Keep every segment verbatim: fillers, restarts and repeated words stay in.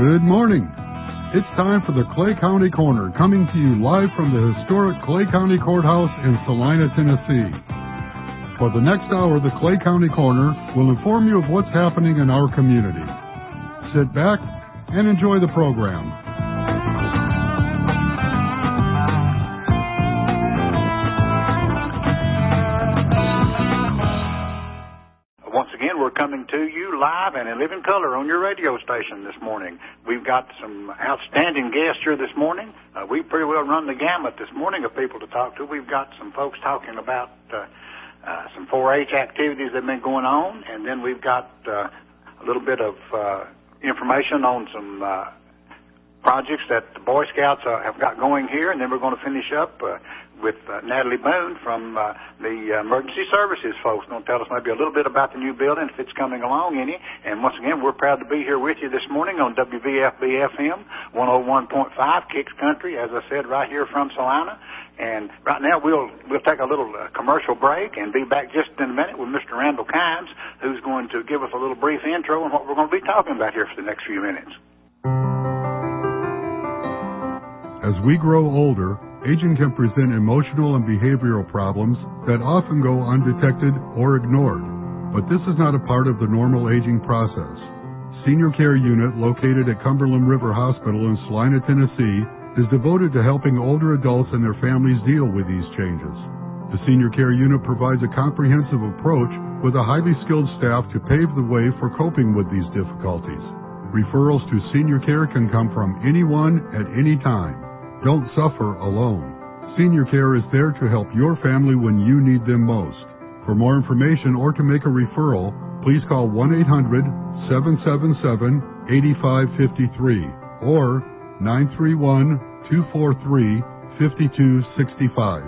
Good morning. It's time for the Clay County Corner, coming to you live from the historic Clay County Courthouse in Salina, Tennessee. For the next hour, the Clay County Corner will inform you of what's happening in our community. Sit back and enjoy the program. Once again, we're coming to you live and in living color on your radio station this morning. We've got some outstanding guests here this morning. Uh, we pretty well run the gamut this morning of people to talk to. We've got some folks talking about uh, uh, some four H activities that have been going on, and then we've got uh, a little bit of uh, information on some uh, projects that the Boy Scouts uh, have got going here, and then we're going to finish up uh, with uh, Natalie Boone from uh, the Emergency Services folks. Going to tell us maybe a little bit about the new building, if it's coming along any. And once again, we're proud to be here with you this morning on W V F B F M one oh one point five, Kicks Country, as I said, right here from Salina. And right now, we'll we'll take a little uh, commercial break and be back just in a minute with Mister Randall Kimes, who's going to give us a little brief intro on what we're going to be talking about here for the next few minutes. As we grow older, aging can present emotional and behavioral problems that often go undetected or ignored. But this is not a part of the normal aging process. Senior Care Unit, located at Cumberland River Hospital in Salina, Tennessee, is devoted to helping older adults and their families deal with these changes. The Senior Care Unit provides a comprehensive approach with a highly skilled staff to pave the way for coping with these difficulties. Referrals to senior care can come from anyone at any time. Don't suffer alone. Senior Care is there to help your family when you need them most. For more information or to make a referral, please call one eight hundred, seven seven seven, eight five five three or nine three one, two four three, five two six five.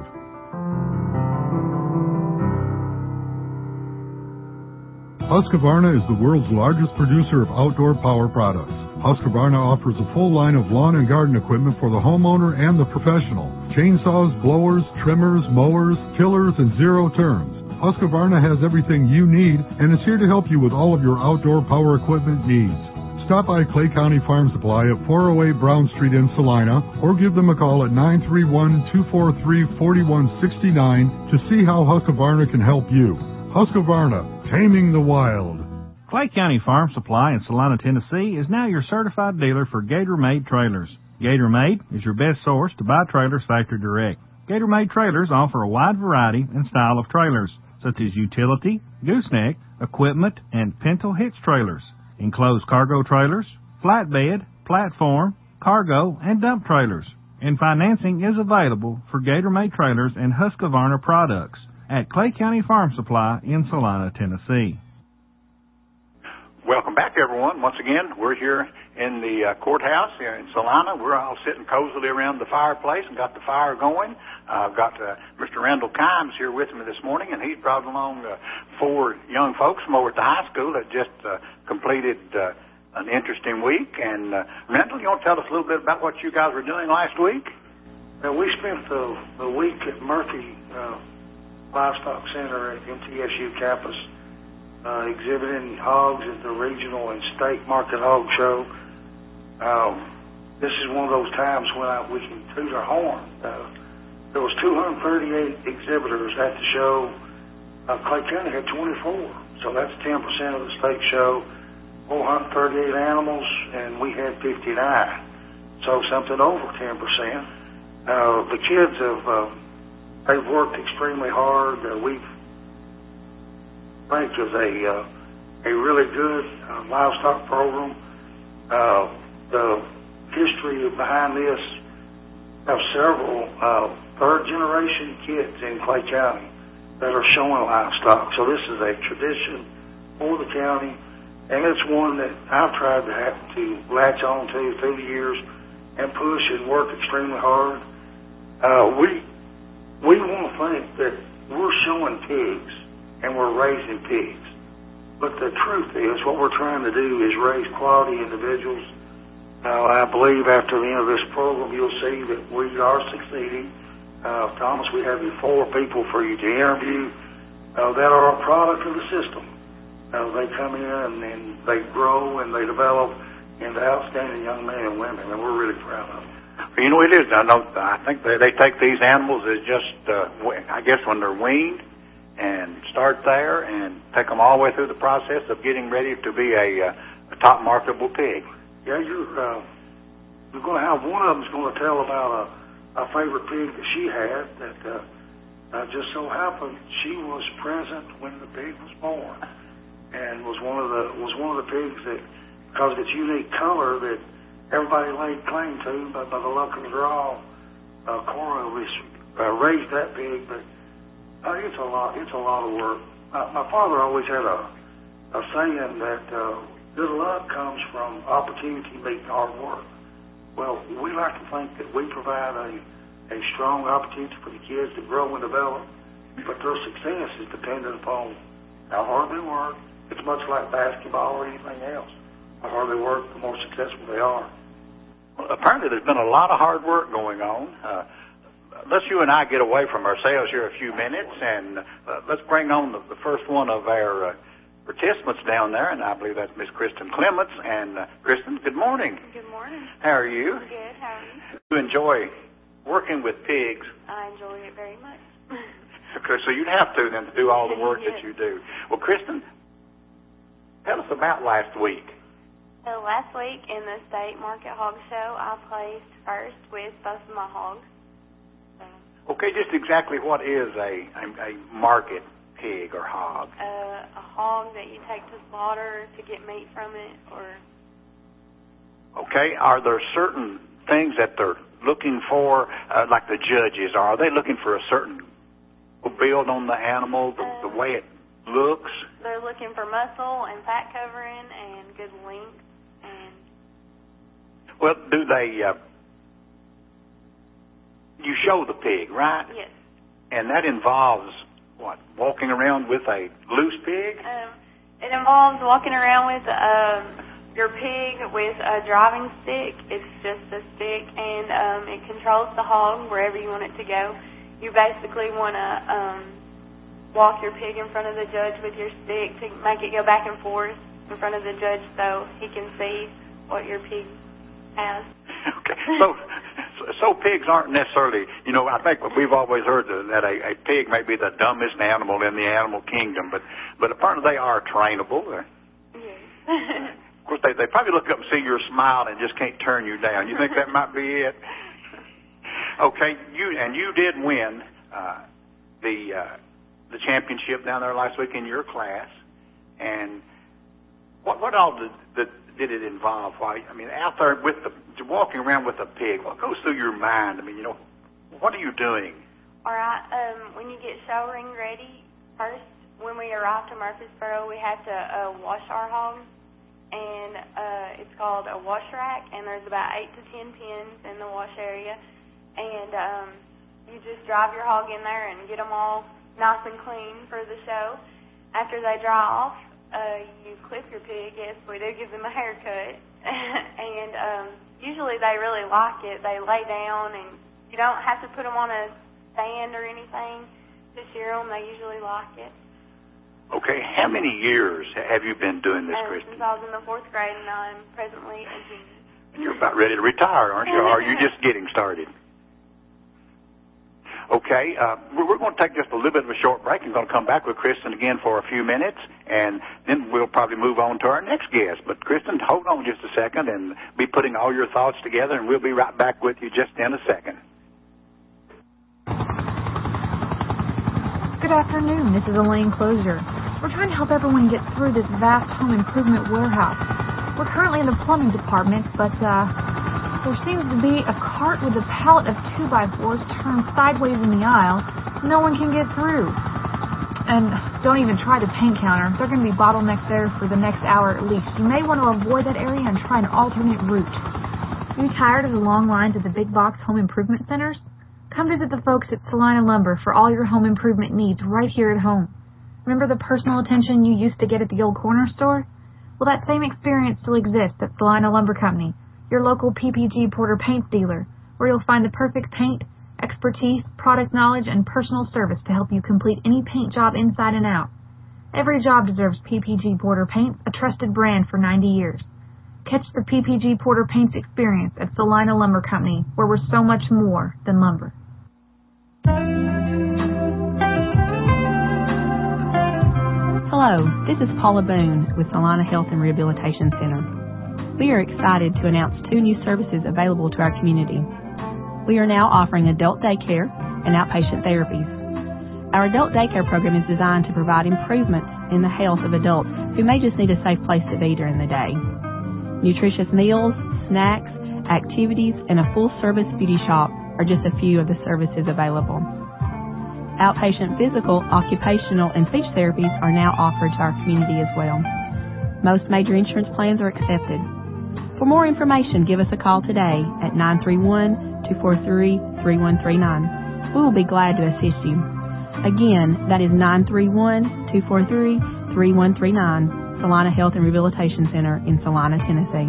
Husqvarna is the world's largest producer of outdoor power products. Husqvarna offers a full line of lawn and garden equipment for the homeowner and the professional. Chainsaws, blowers, trimmers, mowers, tillers, and zero turns. Husqvarna has everything you need and is here to help you with all of your outdoor power equipment needs. Stop by Clay County Farm Supply at four oh eight Brown Street in Salina or give them a call at nine three one, two four three, four one six nine to see how Husqvarna can help you. Husqvarna, taming the wild. Clay County Farm Supply in Salina, Tennessee is now your certified dealer for Gator-Made trailers. Gator-Made is your best source to buy trailers factory direct. Gator-Made trailers offer a wide variety and style of trailers, such as utility, gooseneck, equipment, and pintle hitch trailers, enclosed cargo trailers, flatbed, platform, cargo, and dump trailers. And financing is available for Gator-Made trailers and Husqvarna products at Clay County Farm Supply in Salina, Tennessee. Welcome back, everyone. Once again, we're here in the uh, courthouse here in Salina. We're all sitting cozily around the fireplace and got the fire going. Uh, I've got uh, Mister Randall Kimes here with me this morning, and he's brought along uh, four young folks from over at the high school that just uh, completed uh, an interesting week. And uh, Randall, you want to tell us a little bit about what you guys were doing last week? Well, we spent the, the week at Murphy uh, Livestock Center at M T S U campus. Uh, exhibiting hogs at the regional and state market hog show. Um, this is one of those times when I, we can toot our horn. Uh, there was two hundred thirty-eight exhibitors at the show. Uh, Clay County had twenty-four, so that's ten percent of the state show. four hundred thirty-eight animals, and we had fifty-nine, so something over ten percent. Uh, the kids have uh, they've worked extremely hard. Uh, we've think is a uh, a really good uh, livestock program. Uh, the history behind this have several uh, third generation kids in Clay County that are showing livestock. So this is a tradition for the county, and it's one that I've tried to have to latch on to through the years and push and work extremely hard. Uh, we we want to think that we're showing pigs and we're raising pigs. But the truth is, what we're trying to do is raise quality individuals. Now, I believe after the end of this program, you'll see that we are succeeding. Uh, Thomas, we have four people for you to interview uh, that are a product of the system. Uh, they come in and, and they grow and they develop into outstanding young men and women, and we're really proud of them. You know, it is. I know. I think they they take these animals as just, uh, I guess, when they're weaned, and start there and take them all the way through the process of getting ready to be a, uh, a top marketable pig. Yeah, you're uh, you're going to have one of them's going to tell about a, a favorite pig that she had that uh, uh, just so happened she was present when the pig was born, and was one of the was one of the pigs that, because of its unique color, that everybody laid claim to, but by the luck of the draw, uh, Cora was, uh, raised that pig. But uh, it's a lot. It's a lot of work. Uh, my father always had a, a saying that uh, good luck comes from opportunity meeting hard work. Well, we like to think that we provide a, a strong opportunity for the kids to grow and develop, but their success is dependent upon how hard they work. It's much like basketball or anything else. The harder they work, the more successful they are. Well, apparently there's been a lot of hard work going on. Uh, let's you and I get away from ourselves here a few minutes, and uh, let's bring on the, the first one of our uh, participants down there, and I believe that's Miss Kristen Clements. And uh, Kristen, good morning. Good morning. How are you? Good. How are you? You enjoy working with pigs? I enjoy it very much. Okay, so you'd have to then to do all the work yes. that you do. Well, Kristen, tell us about last week. So last week in the State Market Hog Show, I placed first with both of my hogs. So, okay, just exactly what is a, a, a market pig or hog? Uh, a hog that you take to slaughter to get meat from it, or... Okay, are there certain things that they're looking for, uh, like the judges are? Are they looking for a certain build on the animal, the, uh, the way it looks? They're looking for muscle and fat covering and good length. Well, do they, uh, you show the pig, right? Yes. And that involves, what, walking around with a loose pig? Um, it involves walking around with um, your pig with a driving stick. It's just a stick, and um, it controls the hog wherever you want it to go. You basically want to um, walk your pig in front of the judge with your stick to make it go back and forth in front of the judge so he can see what your pig has. Okay, so so pigs aren't necessarily, you know, I think we've always heard that a, a pig may be the dumbest animal in the animal kingdom, but but apparently they are trainable. Yes. Of course, they, they probably look up and see your smile and just can't turn you down. You think that might be it? Okay, you and you did win uh, the uh, the championship down there last week in your class, and what what all did the did it involve? Why, I mean, out there with the, walking around with a pig, what goes through your mind? I mean, you know, what are you doing? All right, um, when you get show ring ready, first, when we arrive to Murfreesboro, we have to uh, wash our hogs, and uh, it's called a wash rack, and there's about eight to ten pins in the wash area, and um, you just drive your hog in there and get them all nice and clean for the show. After they dry off, Uh, you clip your pig. Yes, we do give them a haircut. and um, usually they really like it. They lay down, and you don't have to put them on a stand or anything to shear them. They usually like it. Okay, how many years have you been doing this, um, Kristen? Since I was in the fourth grade, and I'm presently a junior. You're about ready to retire, aren't you? Or are you just getting started? Okay, uh, we're going to take just a little bit of a short break. I'm going to come back with Kristen again for a few minutes, and then we'll probably move on to our next guest. But, Kristen, hold on just a second and be putting all your thoughts together, and we'll be right back with you just in a second. Good afternoon. This is Elaine Closier. We're trying to help everyone get through this vast home improvement warehouse. We're currently in the plumbing department, but, uh... there seems to be a cart with a pallet of two by fours turned sideways in the aisle. No one can get through. And don't even try the paint counter. They're going to be bottlenecked there for the next hour at least. You may want to avoid that area and try an alternate route. Are you tired of the long lines at the big box home improvement centers? Come visit the folks at Salina Lumber for all your home improvement needs right here at home. Remember the personal attention you used to get at the old corner store? Well, that same experience still exists at Salina Lumber Company, your local P P G Porter paint dealer, where you'll find the perfect paint, expertise, product knowledge, and personal service to help you complete any paint job inside and out. Every job deserves P P G Porter paint, a trusted brand for ninety years. Catch the P P G Porter Paints experience at Salina Lumber Company, where we're so much more than lumber. Hello, this is Paula Boone with Salina Health and Rehabilitation Center. We are excited to announce two new services available to our community. We are now offering adult daycare and outpatient therapies. Our adult daycare program is designed to provide improvements in the health of adults who may just need a safe place to be during the day. Nutritious meals, snacks, activities, and a full-service beauty shop are just a few of the services available. Outpatient physical, occupational, and speech therapies are now offered to our community as well. Most major insurance plans are accepted. For more information, give us a call today at nine three one, two four three, three one three nine. We will be glad to assist you. Again, that is nine three one, two four three, three one three nine, Salina Health and Rehabilitation Center in Salina, Tennessee.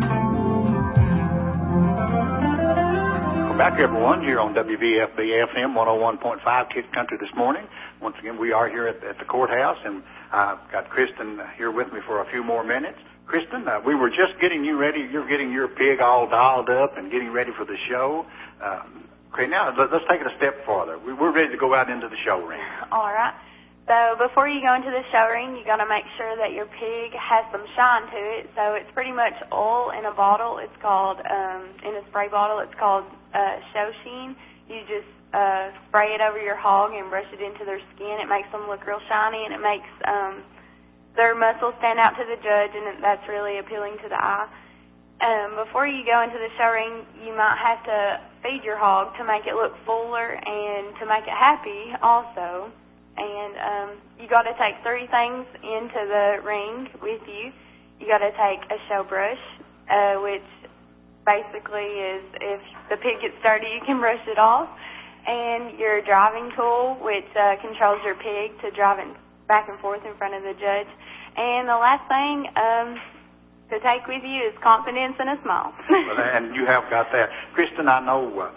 Welcome back, everyone, here on W V F B F M one oh one point five Kids Country this morning. Once again, we are here at, at the courthouse, and I've got Kristen here with me for a few more minutes. Kristen, uh, we were just getting you ready. You're getting your pig all dolled up and getting ready for the show. Um, okay, now let's take it a step farther. We're ready to go out into the show ring. All right. So before you go into the show ring, you got to make sure that your pig has some shine to it. So it's pretty much oil in a bottle. It's called, um, in a spray bottle, it's called uh, Show Sheen. You just uh, spray it over your hog and brush it into their skin. It makes them look real shiny, and it makes um, their muscles stand out to the judge, and that's really appealing to the eye. Um, before you go into the show ring, you might have to feed your hog to make it look fuller and to make it happy also. And um, you got to take three things into the ring with you. You got to take a show brush, uh, which basically is if the pig gets dirty, you can brush it off, and your driving tool, which uh, controls your pig to drive it back and forth in front of the judge. And the last thing um, to take with you is confidence and a smile. Well, and you have got that. Kristen, I know uh,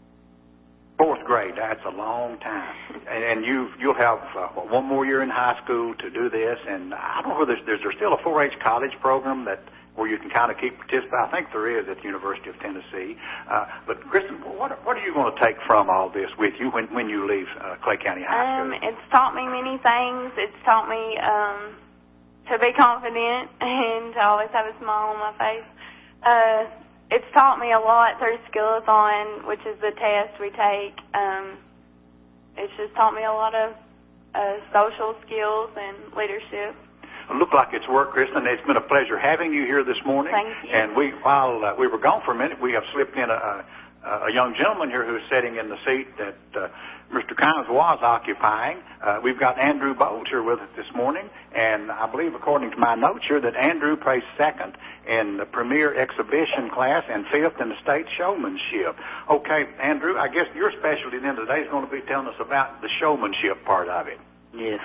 fourth grade, that's a long time. And, and you, you'll have uh, one more year in high school to do this. And I don't know whether there's, there's still a four H college program that where you can kind of keep participating. I think there is at the University of Tennessee. Uh, but, Kristen, what, what are you going to take from all this with you when, when you leave uh, Clay County High School? Um, it's taught me many things. It's taught me um, to be confident and to always have a smile on my face. Uh, it's taught me a lot through Skillathon, which is the test we take. Um, it's just taught me a lot of uh, social skills and leadership. It looked like it's worked, Kristen. It's been a pleasure having you here this morning. Thank you. And we, while uh, we were gone for a minute, we have slipped in a, a, a young gentleman here who's sitting in the seat that uh, Mister Kynes was occupying. Uh, we've got Andrew Bowles here with us this morning, and I believe, according to my notes here, that Andrew placed second in the premier exhibition class and fifth in the state showmanship. Okay, Andrew, I guess your specialty then today is going to be telling us about the showmanship part of it. Yes.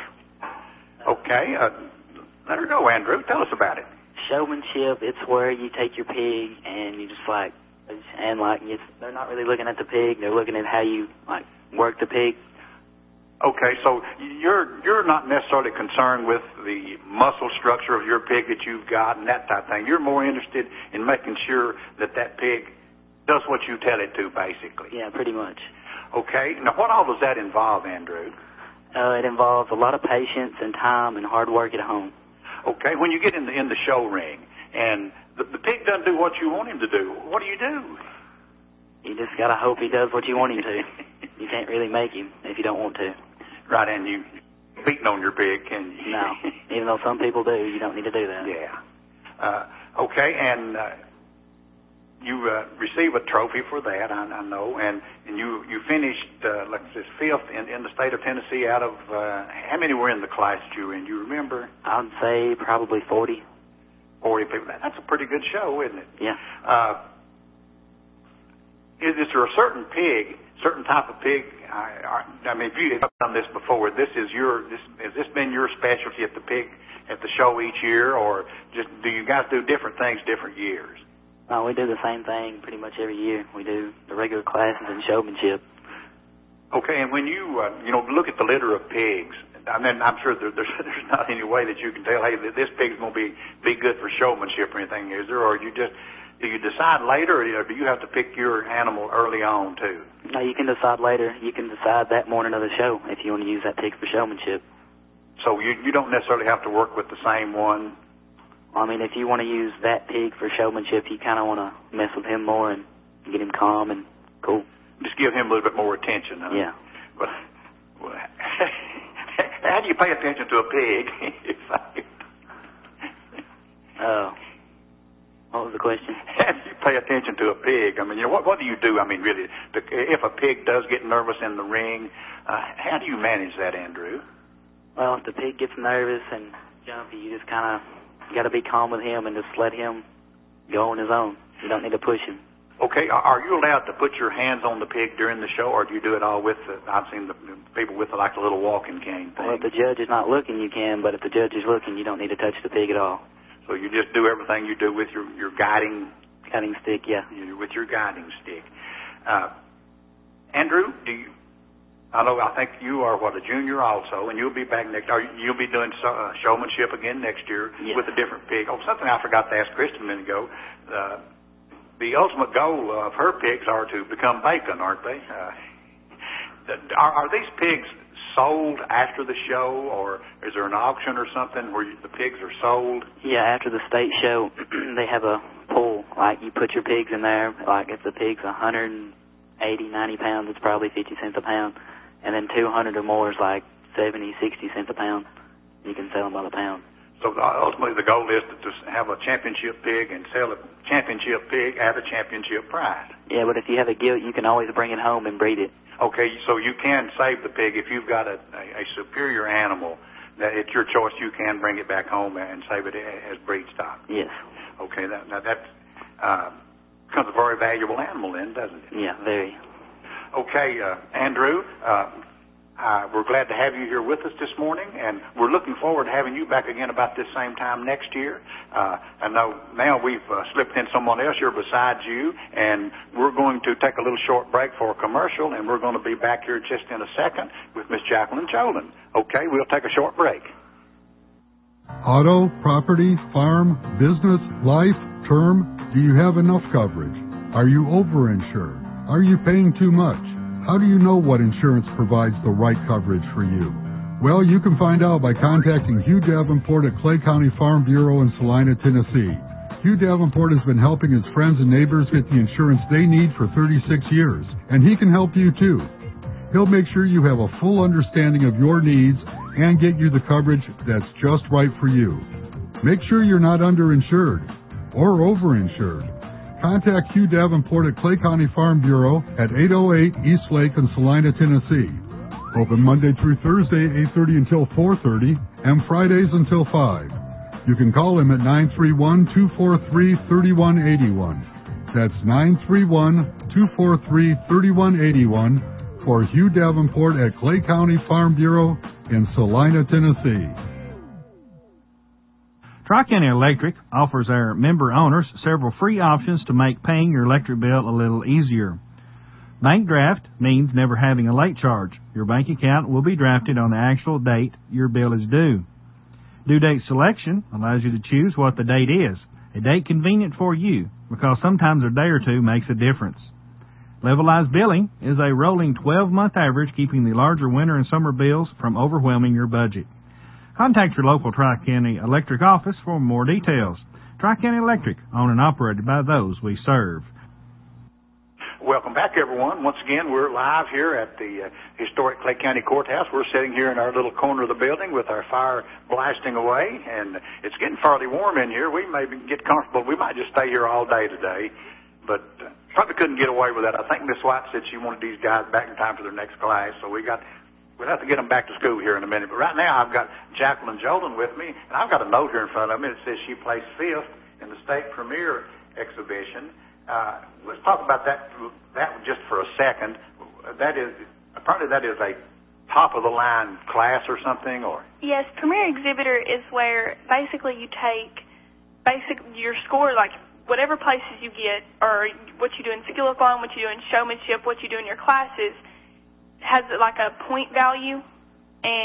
Okay. Uh, Let her go, Andrew. Tell us about it. Showmanship, it's where you take your pig and you just like, and like, it's, they're not really looking at the pig, they're looking at how you, like, work the pig. Okay, so you're you're not necessarily concerned with the muscle structure of your pig that you've got and that type of thing. You're more interested in making sure that that pig does what you tell it to, basically. Yeah, pretty much. Okay. Now, what all does that involve, Andrew? Uh, it involves a lot of patience and time and hard work at home. Okay, when you get in the in the show ring and the, the pig doesn't do what you want him to do, what do you do? You just gotta hope he does what you want him to. You can't really make him if you don't want to. Right, and you beating on your pig, can you? No, even though some people do, you don't need to do that. Yeah. Uh, okay, and uh, you uh, receive a trophy for that, I, I know, and, and you you finished, uh, like this fifth in, in the state of Tennessee out of, uh, how many were in the class that you were in? Do you remember? I'd say probably forty. forty people. That's a pretty good show, isn't it? Yeah. Uh, is, is there a certain pig, certain type of pig? I, I, I mean, if you have done this before, this is your, this, has this been your specialty at the pig, at the show each year, or just do you guys do different things different years? No, we do the same thing pretty much every year. We do the regular classes and showmanship. Okay, and when you, uh, you know, look at the litter of pigs, and then I'm sure there, there's there's not any way that you can tell, hey, this pig's going to be be good for showmanship or anything, is there? Or you just do you decide later, or do you have to pick your animal early on too? No, you can decide later. You can decide that morning of the show if you want to use that pig for showmanship. So you you don't necessarily have to work with the same one. I mean, if you want to use that pig for showmanship, you kind of want to mess with him more and get him calm and cool. Just give him a little bit more attention, huh? Yeah. But, well, how do you pay attention to a pig? Oh. What was the question? How do you pay attention to a pig? I mean, you know, what, what do you do? I mean, really, to, if a pig does get nervous in the ring, uh, how do you manage that, Andrew? Well, if the pig gets nervous and jumpy, you just kind of got to be calm with him and just let him go on his own. You don't need to push him. Okay, are you allowed to put your hands on the pig during the show, or do you do it all with the, I've seen the people with the, like a little walking cane thing. Well, if the judge is not looking, you can, but if the judge is looking, you don't need to touch the pig at all. So you just do everything you do with your, your guiding... Guiding stick, yeah. With your guiding stick. Uh, Andrew, do you... I know, I think you are, what, a junior also, and you'll be back next... Or you'll be doing so, uh, showmanship again next year yes. with a different pig. Oh, something I forgot to ask Kristen a minute ago. Uh, The ultimate goal of her pigs are to become bacon, aren't they? Uh, are, are these pigs sold after the show, or is there an auction or something where you, the pigs are sold? Yeah, after the state show, they have a pool. Like, you put your pigs in there. Like, if the pig's one hundred eighty, ninety pounds, it's probably fifty cents a pound. And then two hundred or more is like seventy, sixty cents a pound. You can sell them by the pound. So ultimately the goal is to just have a championship pig and sell a championship pig at a championship price. Yeah, but if you have a gilt, you can always bring it home and breed it. Okay, so you can save the pig if you've got a, a, a superior animal. That it's your choice. You can bring it back home and save it as breed stock. Yes. Okay, that now that uh, becomes a very valuable animal then, doesn't it? Yeah, very. Okay, uh, Andrew. Uh, Uh, we're glad to have you here with us this morning, and we're looking forward to having you back again about this same time next year. Uh, I know now we've uh, slipped in someone else here besides you, and we're going to take a little short break for a commercial, and we're going to be back here just in a second with Miss Jacqueline Jolin. Okay, we'll take a short break. Auto, property, farm, business, life, term, do you have enough coverage? Are you overinsured? Are you paying too much? How do you know what insurance provides the right coverage for you? Well, you can find out by contacting Hugh Davenport at Clay County Farm Bureau in Salina, Tennessee. Hugh Davenport has been helping his friends and neighbors get the insurance they need for thirty-six years, and he can help you too. He'll make sure you have a full understanding of your needs and get you the coverage that's just right for you. Make sure you're not underinsured or overinsured. Contact Hugh Davenport at Clay County Farm Bureau at eight oh eight East Lake in Salina, Tennessee. Open Monday through Thursday, eight thirty until four thirty, and Fridays until five. You can call him at nine three one, two four three, three one eight one. That's nine three one, two four three, three one eight one for Hugh Davenport at Clay County Farm Bureau in Salina, Tennessee. Tri-County Electric offers our member owners several free options to make paying your electric bill a little easier. Bank draft means never having a late charge. Your bank account will be drafted on the actual date your bill is due. Due date selection allows you to choose what the date is, a date convenient for you, because sometimes a day or two makes a difference. Levelized billing is a rolling twelve-month average, keeping the larger winter and summer bills from overwhelming your budget. Contact your local Tri-County Electric office for more details. Tri-County Electric, owned and operated by those we serve. Welcome back, everyone. Once again, we're live here at the uh, historic Clay County Courthouse. We're sitting here in our little corner of the building with our fire blasting away, and it's getting fairly warm in here. We may get comfortable. We might just stay here all day today, but uh, probably couldn't get away with that. I think Miss White said she wanted these guys back in time for their next class, so we got... We'll have to get them back to school here in a minute. But right now I've got Jacqueline Jolin with me, and I've got a note here in front of me that says she placed fifth in the state premiere exhibition. Uh, let's talk about that that just for a second. That is, apparently that is a top-of-the-line class or something, or? Yes, premier exhibitor is where basically you take basic your score, like whatever places you get, or what you do in skill-a-thon, what you do in showmanship, what you do in your classes, has like a point value, and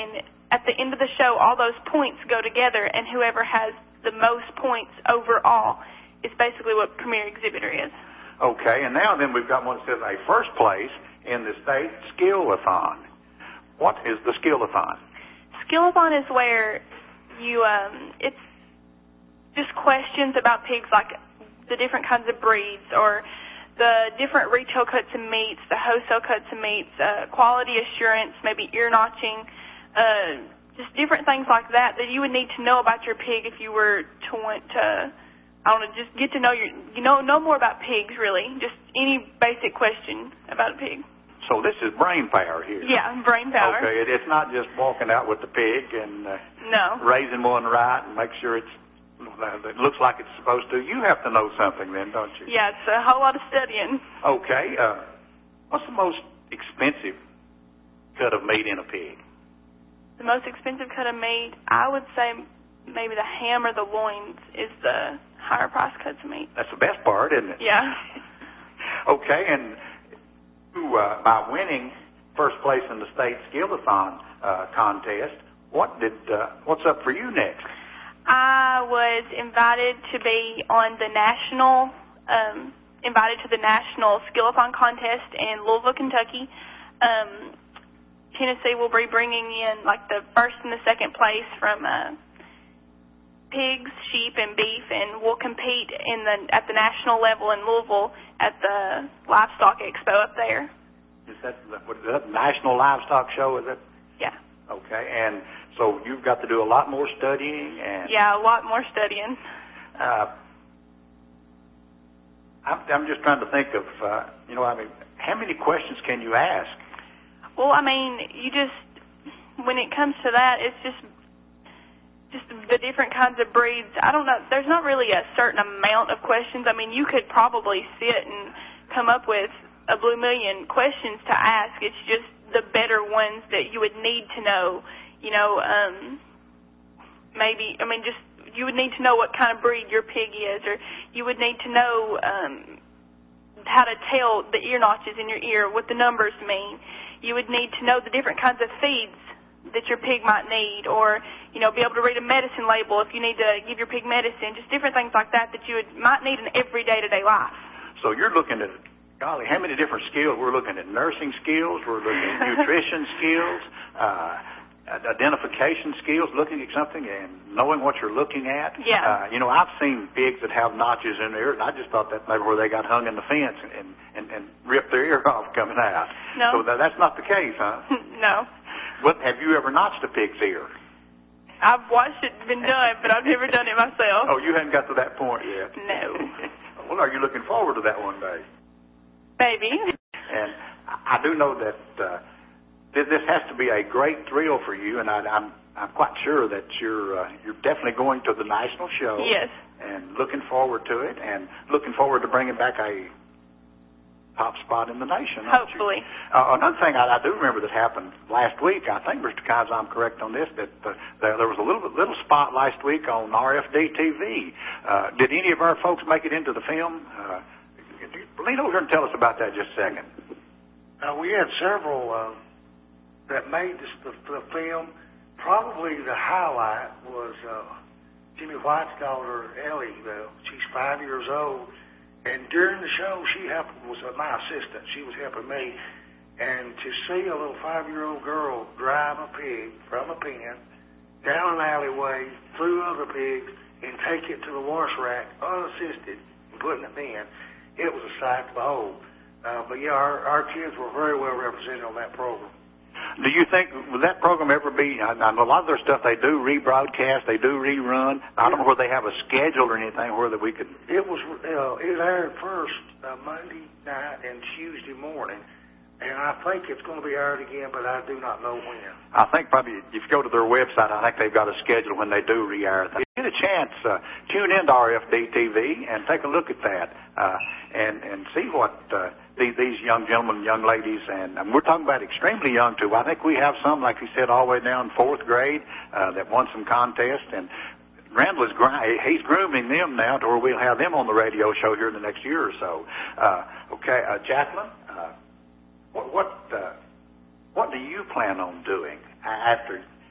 at the end of the show, all those points go together, and whoever has the most points overall is basically what Premier Exhibitor is. Okay, and now then we've got one that says a first place in the state skill-a-thon. What is the skill-a-thon? Skill-a-thon is where you, um, it's just questions about pigs, like the different kinds of breeds, or the different retail cuts and meats, the wholesale cuts and meats, uh, quality assurance, maybe ear notching, uh, just different things like that that you would need to know about your pig if you were to want to, I don't know, just get to know your, you know, know more about pigs, really. Just any basic question about a pig. So this is brain power here. Yeah, brain power. Okay, it, it's not just walking out with the pig and uh, no. raising one right and make sure it's, it looks like it's supposed to. You have to know something then, don't you? Yeah, it's a whole lot of studying. Okay, uh, what's the most expensive cut of meat in a pig? The most expensive cut of meat, I would say maybe the ham or the loins is the higher price cuts of meat. That's the best part, isn't it? Yeah. Okay, and uh, by winning first place in the state skill-a-thon uh, contest, what did uh, what's up for you next? I was invited to be on the national, um, invited to the national skill-a-thon contest in Louisville, Kentucky. Um, Tennessee will be bringing in like the first and the second place from uh, pigs, sheep, and beef, and we'll compete in the at the national level in Louisville at the Livestock Expo up there. Is that what is that National Livestock Show? Is it? Yeah. Okay, and so you've got to do a lot more studying and yeah, a lot more studying. Uh, I'm, I'm just trying to think of uh, you know, I mean, how many questions can you ask? Well, I mean, you just, when it comes to that, it's just just the different kinds of breeds. I don't know. There's not really a certain amount of questions. I mean, you could probably sit and come up with a blue million questions to ask. It's just the better ones that you would need to know. You know, um, maybe, I mean, just you would need to know what kind of breed your pig is, or you would need to know um, how to tell the ear notches in your ear, what the numbers mean. You would need to know the different kinds of feeds that your pig might need, or, you know, be able to read a medicine label if you need to give your pig medicine, just different things like that that you would, might need in every day-to-day life. So you're looking at, golly, how many different skills? We're looking at nursing skills, we're looking at nutrition skills, uh, identification skills, looking at something and knowing what you're looking at. Yeah. Uh, you know, I've seen pigs that have notches in their ear, and I just thought that's maybe where they got hung in the fence and, and, and ripped their ear off coming out. No. So that, that's not the case, huh? No. What, have you ever notched a pig's ear? I've watched it been done, but I've never done it myself. Oh, you haven't got to that point yet? No. Well, are you looking forward to that one day? Maybe. And I do know that uh, this has to be a great thrill for you, and I, I'm I'm quite sure that you're uh, you're definitely going to the national show. Yes. And looking forward to it, and looking forward to bringing back a top spot in the nation. Hopefully. Uh, another thing I, I do remember that happened last week, I think, Mister Kives, I'm correct on this, that uh, there, there was a little little spot last week on R F D T V. Uh, did any of our folks make it into the film? Uh, lean over here and tell us about that just a second. Uh, we had several uh, that made this, the, the film. Probably the highlight was uh, Jimmy White's daughter, Ellie. Uh, she's five years old. And during the show, she helped, was uh, my assistant. She was helping me. And to see a little five-year-old girl drive a pig from a pen down an alleyway, through other pigs, and take it to the wash rack unassisted and putting it in, it was a sight to behold. Uh, but, yeah, our, our kids were very well represented on that program. Do you think, will that program ever be, I, I know a lot of their stuff they do rebroadcast, they do rerun. I don't know whether they have a schedule or anything where that we could. It was, uh, it aired first uh, Monday night and Tuesday morning, and I think it's going to be aired again, but I do not know when. I think probably if you go to their website, I think they've got a schedule when they do re-air things. Get a chance, uh, tune in to R F D T V and take a look at that uh, and, and see what uh, these, these young gentlemen and young ladies, and um, we're talking about extremely young too. I think we have some, like you said, all the way down fourth grade uh, that won some contests, and Randall is he's grooming them now to where we'll have them on the radio show here in the next year or so. Uh, okay, uh, Jacqueline, uh, what what, uh, what do you plan on doing after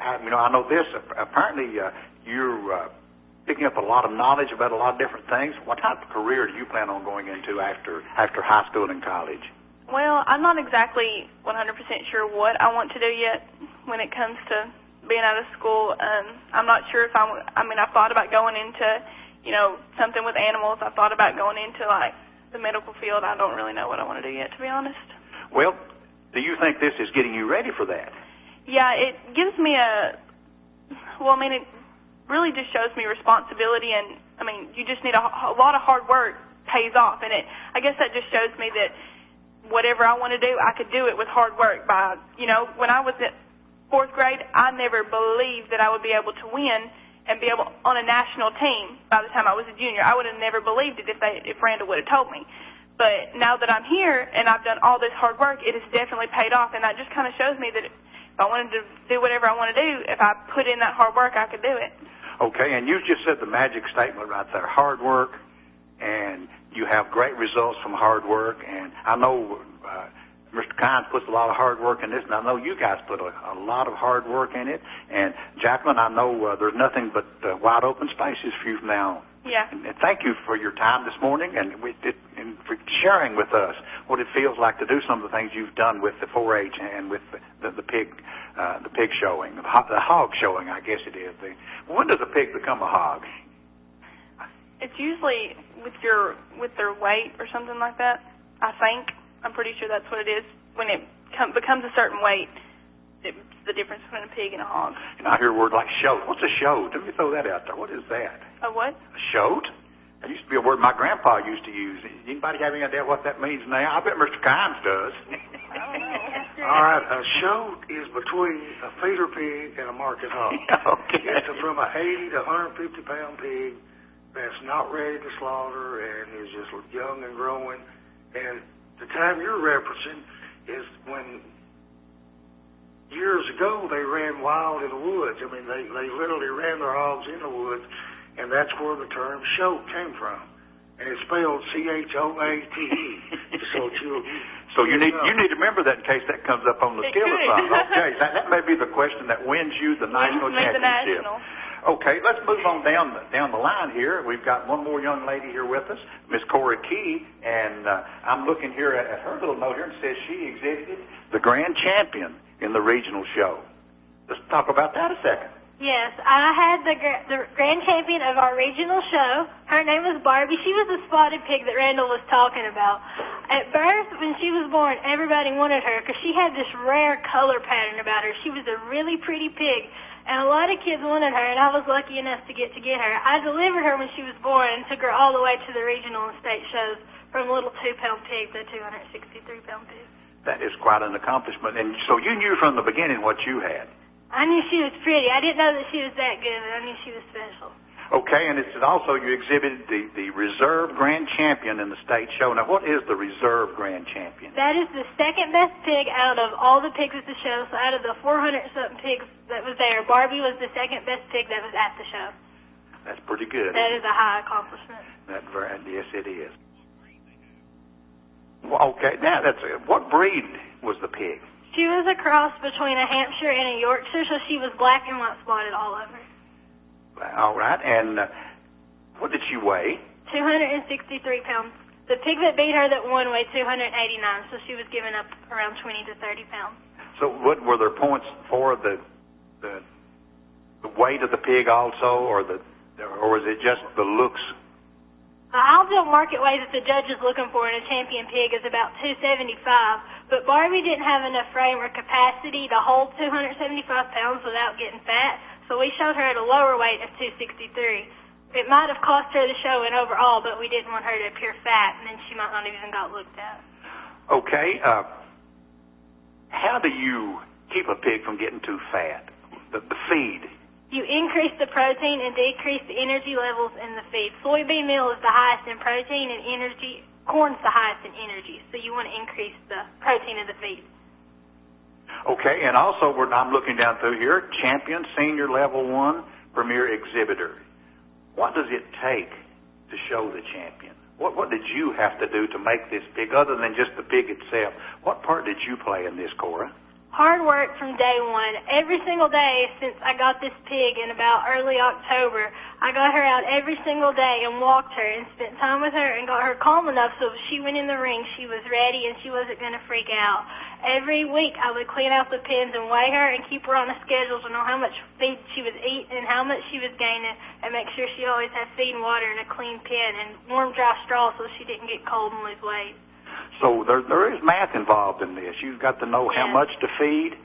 I, you know, I know this. Apparently, uh, you're uh, picking up a lot of knowledge about a lot of different things. What type of career do you plan on going into after after high school and college? Well, I'm not exactly one hundred percent sure what I want to do yet when it comes to being out of school. Um, I'm not sure if I. I mean, I've thought about going into, you know, something with animals. I've thought about going into like the medical field. I don't really know what I want to do yet, to be honest. Well, do you think this is getting you ready for that? Yeah, it gives me a, well, I mean, it really just shows me responsibility, and, I mean, you just need a, a lot of hard work pays off, and it, I guess that just shows me that whatever I want to do, I could do it with hard work. By, you know, when I was at fourth grade, I never believed that I would be able to win and be able on a national team by the time I was a junior. I would have never believed it if they, if Randall would have told me. But now that I'm here and I've done all this hard work, it has definitely paid off, and that just kind of shows me that if I wanted to do whatever I want to do, if I put in that hard work, I could do it. Okay, and you just said the magic statement right there, hard work, and you have great results from hard work, and I know uh, Mister Kynes puts a lot of hard work in this, and I know you guys put a, a lot of hard work in it, and Jacqueline, I know uh, there's nothing but uh, wide open spaces for you from now on. Yeah. And thank you for your time this morning and, we did, and for sharing with us what it feels like to do some of the things you've done with the four H and with the, the, the pig uh, the pig showing, the, ho- the hog showing, I guess it is. The, when does a pig become a hog? It's usually with your with their weight or something like that, I think. I'm pretty sure that's what it is. When it com- becomes a certain weight, it's the difference between a pig and a hog. And I hear a word like shoat. What's a shoat? Let me throw that out there. What is that? A what? A shoat? That used to be a word my grandpa used to use. Anybody have any idea what that means now? I bet Mister Kynes does. All right, a shoat is between a feeder pig and a market hog. Okay. It's from a eighty to one hundred fifty pound pig that's not ready to slaughter and is just young and growing. And the time you're referencing is when years ago they ran wild in the woods. I mean, they, they literally ran their hogs in the woods, and that's where the term shoat came from. And it's spelled C H O A T E. So you so you need you need to remember that in case that comes up on the skill assignment. Okay, that, that may be the question that wins you the national championship. The national. Okay, let's move on down the, down the line here. We've got one more young lady here with us, Miss Cora Key, and uh, I'm looking here at, at her little note here and it says she exhibited the grand champion in the regional show. Let's talk about that a second. Yes, I had the, the grand champion of our regional show. Her name was Barbie. She was the spotted pig that Randall was talking about. At birth, when she was born, everybody wanted her because she had this rare color pattern about her. She was a really pretty pig, and a lot of kids wanted her, and I was lucky enough to get to get her. I delivered her when she was born and took her all the way to the regional and state shows from a little two-pound pig to two hundred sixty-three pound pig. That is quite an accomplishment. And so you knew from the beginning what you had. I knew she was pretty. I didn't know that she was that good, but I knew she was special. Okay, and it's also you exhibited the, the reserve grand champion in the state show. Now, what is the reserve grand champion? That is the second best pig out of all the pigs at the show. So out of the four hundred something pigs that was there, Barbie was the second best pig that was at the show. That's pretty good. That is a high accomplishment. That very, yes, it is. Well, okay, now that's what breed was the pig? She was a cross between a Hampshire and a Yorkshire, so she was black and white spotted all over. All right, and uh, what did she weigh? two hundred sixty-three pounds. The pig that beat her that won weighed two hundred eighty-nine, so she was giving up around twenty to thirty pounds. So what were there points for the the, the weight of the pig also, or the or was it just the looks? The ideal market weight that the judge is looking for in a champion pig is about two seventy-five, but Barbie didn't have enough frame or capacity to hold two hundred seventy-five pounds without getting fat, so we showed her at a lower weight of two sixty-three. It might have cost her the show in overall, but we didn't want her to appear fat, and then she might not even got looked at. Okay, uh, how do you keep a pig from getting too fat? The, the feed. You increase the protein and decrease the energy levels in the feed. Soybean meal is the highest in protein and energy. Corn's the highest in energy, so you want to increase the protein of the feed. Okay, and also we're, I'm looking down through here, champion, senior level one, premier exhibitor. What does it take to show the champion? What, what did you have to do to make this pig, other than just the pig itself? What part did you play in this, Cora? hard work from day one. Every single day since I got this pig in about early October, I got her out every single day and walked her and spent time with her and got her calm enough so if she went in the ring, she was ready and she wasn't going to freak out. Every week I would clean out the pens and weigh her and keep her on a schedule to know how much feed she was eating and how much she was gaining and make sure she always had feed and water and a clean pen and warm, dry straw so she didn't get cold and lose weight. So there there is math involved in this. You've got to know how Yeah. much to feed.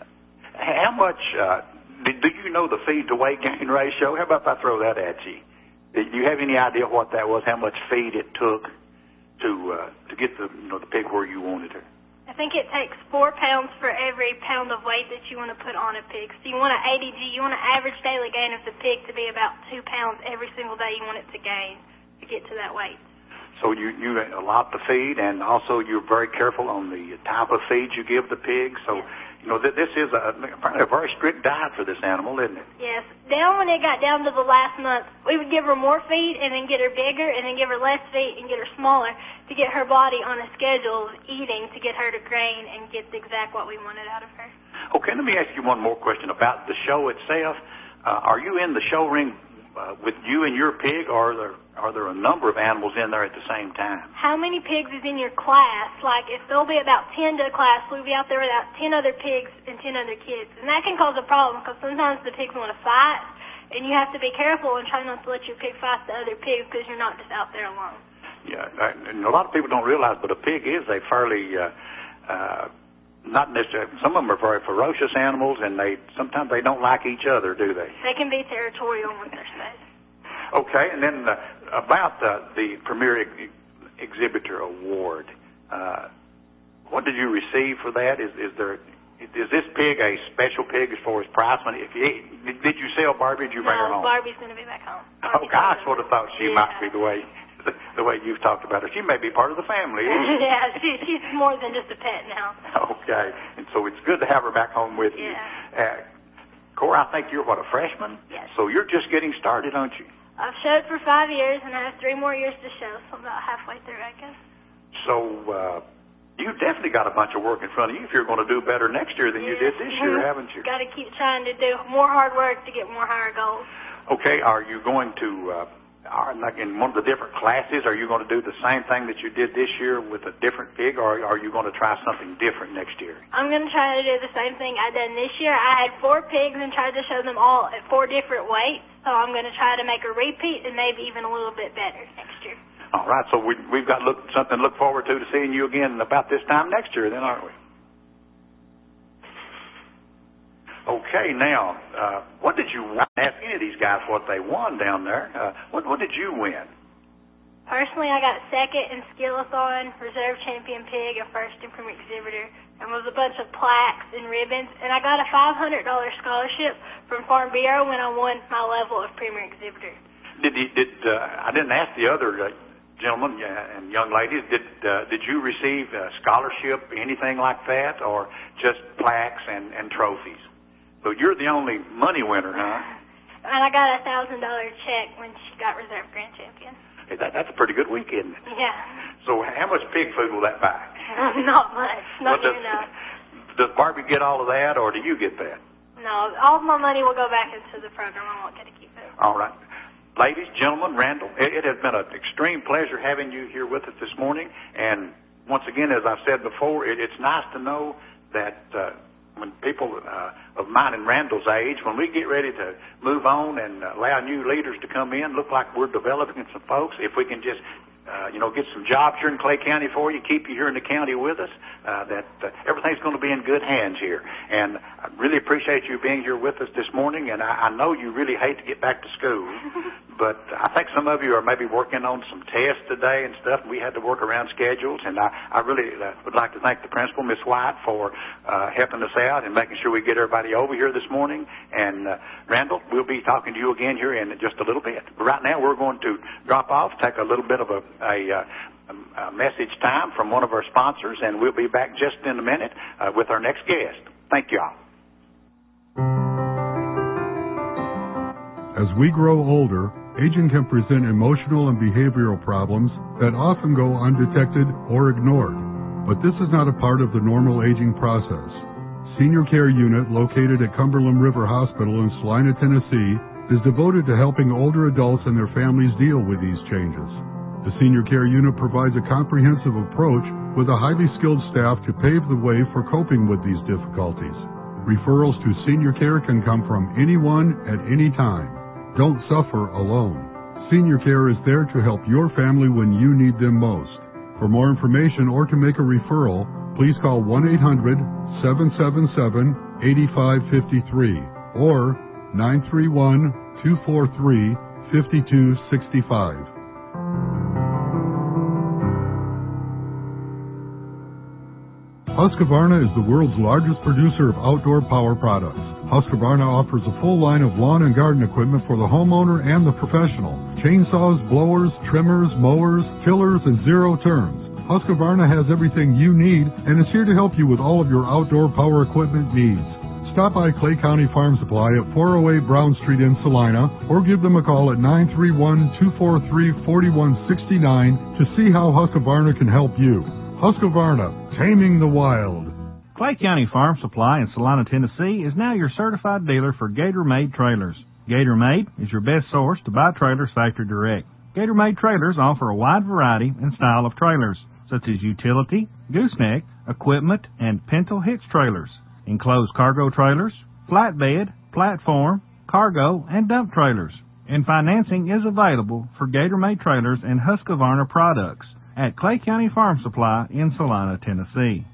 How much, uh, do, do you know the feed to weight gain ratio? How about if I throw that at you? Do you have any idea what that was, how much feed it took to uh, to get the, you know, the pig where you wanted her? I think it takes four pounds for every pound of weight that you want to put on a pig. So you want an A D G, you want an average daily gain of the pig to be about two pounds every single day you want it to gain to get to that weight. So you, you allot the feed, and also you're very careful on the type of feed you give the pig. So, you know, th- this is a, a very strict diet for this animal, isn't it? Yes. Down when it got down to the last month, we would give her more feed and then get her bigger and then give her less feed and get her smaller to get her body on a schedule of eating to get her to gain and get the exact what we wanted out of her. Okay, let me ask you one more question about the show itself. Uh, are you in the show ring uh, with you and your pig, or are there Are there a number of animals in there at the same time? How many pigs is in your class? Like, if there'll be about ten to a class, we'll be out there with about ten other pigs and ten other kids. And that can cause a problem because sometimes the pigs want to fight, and you have to be careful and try not to let your pig fight the other pigs because you're not just out there alone. Yeah, and a lot of people don't realize, but a pig is a fairly, uh, uh, not necessarily, some of them are very ferocious animals, and they sometimes they don't like each other, do they? They can be territorial once they're safe. Okay, and then uh, about uh, the Premier ex- Exhibitor Award, uh, what did you receive for that? Is is there is this pig a special pig as far as price money? If you, did you sell Barbie? Did you bring her No, home? Barbie's going to be back home. Oh, gosh, I would have thought she Yeah. might be the way the, the way you've talked about her. She may be part of the family. Isn't she? Yeah, she, she's more than just a pet now. Okay, and so it's good to have her back home with you. Yeah. Uh, Cora, I think you're what, a freshman? Yes. So you're just getting started, aren't you? I've showed for five years, and I have three more years to show, so I'm about halfway through, I guess. So uh, you've definitely got a bunch of work in front of you if you're going to do better next year than you did this year, haven't you? Got to keep trying to do more hard work to get more higher goals. Okay, are you going to, uh, are, like in one of the different classes, are you going to do the same thing that you did this year with a different pig, or are you going to try something different next year? I'm going to try to do the same thing I done this year. I had four pigs and tried to show them all at four different weights, so I'm going to try to make a repeat and maybe even a little bit better next year. All right, so we, we've got look, something to look forward to to seeing you again about this time next year then, aren't we? Okay, now, uh, what did you win? Ask any of these guys what they won down there. Uh, what, what did you win? Personally, I got second in Skillathon, reserve champion pig, and first in Premier Exhibitor, and was a bunch of plaques and ribbons. And I got a five hundred dollars scholarship from Farm Bureau when I won my level of Premier Exhibitor. Did he, did uh, I didn't ask the other uh, gentlemen uh, and young ladies. Did uh, did you receive a scholarship, anything like that, or just plaques and, and trophies? So you're the only money winner, huh? And I got a thousand dollar check when she got reserve grand champion. Hey, that, that's a pretty good week, isn't it? Yeah. So how much pig food will that buy? Not much. Not Well, near enough. Does Barbie get all of that, or do you get that? No, all of my money will go back into the program. I won't get to keep it. All right. Ladies, gentlemen, Randall, it, it has been an extreme pleasure having you here with us this morning. And once again, as I've said before, it, it's nice to know that uh, when people uh, of mine and Randall's age, when we get ready to move on and allow new leaders to come in, look like we're developing some folks, if we can just Uh, you know, get some jobs here in Clay County for you, keep you here in the county with us, uh, that uh, everything's going to be in good hands here. And I really appreciate you being here with us this morning, and I, I know you really hate to get back to school, but I think some of you are maybe working on some tests today and stuff, and we had to work around schedules, and I, I really uh, would like to thank the principal, Miss White, for uh, helping us out and making sure we get everybody over here this morning. And uh, Randall, we'll be talking to you again here in just a little bit. But right now we're going to drop off, take a little bit of a A, uh, a message time from one of our sponsors, and we'll be back just in a minute uh, with our next guest. Thank you all. As we grow older, aging can present emotional and behavioral problems that often go undetected or ignored. But this is not a part of the normal aging process. Senior Care Unit located at Cumberland River Hospital in Salina, Tennessee, is devoted to helping older adults and their families deal with these changes. The Senior Care Unit provides a comprehensive approach with a highly skilled staff to pave the way for coping with these difficulties. Referrals to Senior Care can come from anyone at any time. Don't suffer alone. Senior Care is there to help your family when you need them most. For more information or to make a referral, please call one eight hundred, seven seven seven, eight five five three or nine three one, two four three, five two six five. Husqvarna is the world's largest producer of outdoor power products. Husqvarna offers a full line of lawn and garden equipment for the homeowner and the professional. Chainsaws, blowers, trimmers, mowers, tillers, and zero turns. Husqvarna has everything you need and is here to help you with all of your outdoor power equipment needs. Stop by Clay County Farm Supply at four oh eight Brown Street in Salina or give them a call at nine three one, two four three, four one six nine to see how Husqvarna can help you. Husqvarna, taming the wild. Clay County Farm Supply in Salina, Tennessee is now your certified dealer for Gator-Made trailers. Gator-Made is your best source to buy trailers factory direct. Gator-Made trailers offer a wide variety and style of trailers, such as utility, gooseneck, equipment, and pintle hitch trailers, enclosed cargo trailers, flatbed, platform, cargo, and dump trailers. And financing is available for Gator-Made trailers and Husqvarna products at Clay County Farm Supply in Salina, Tennessee.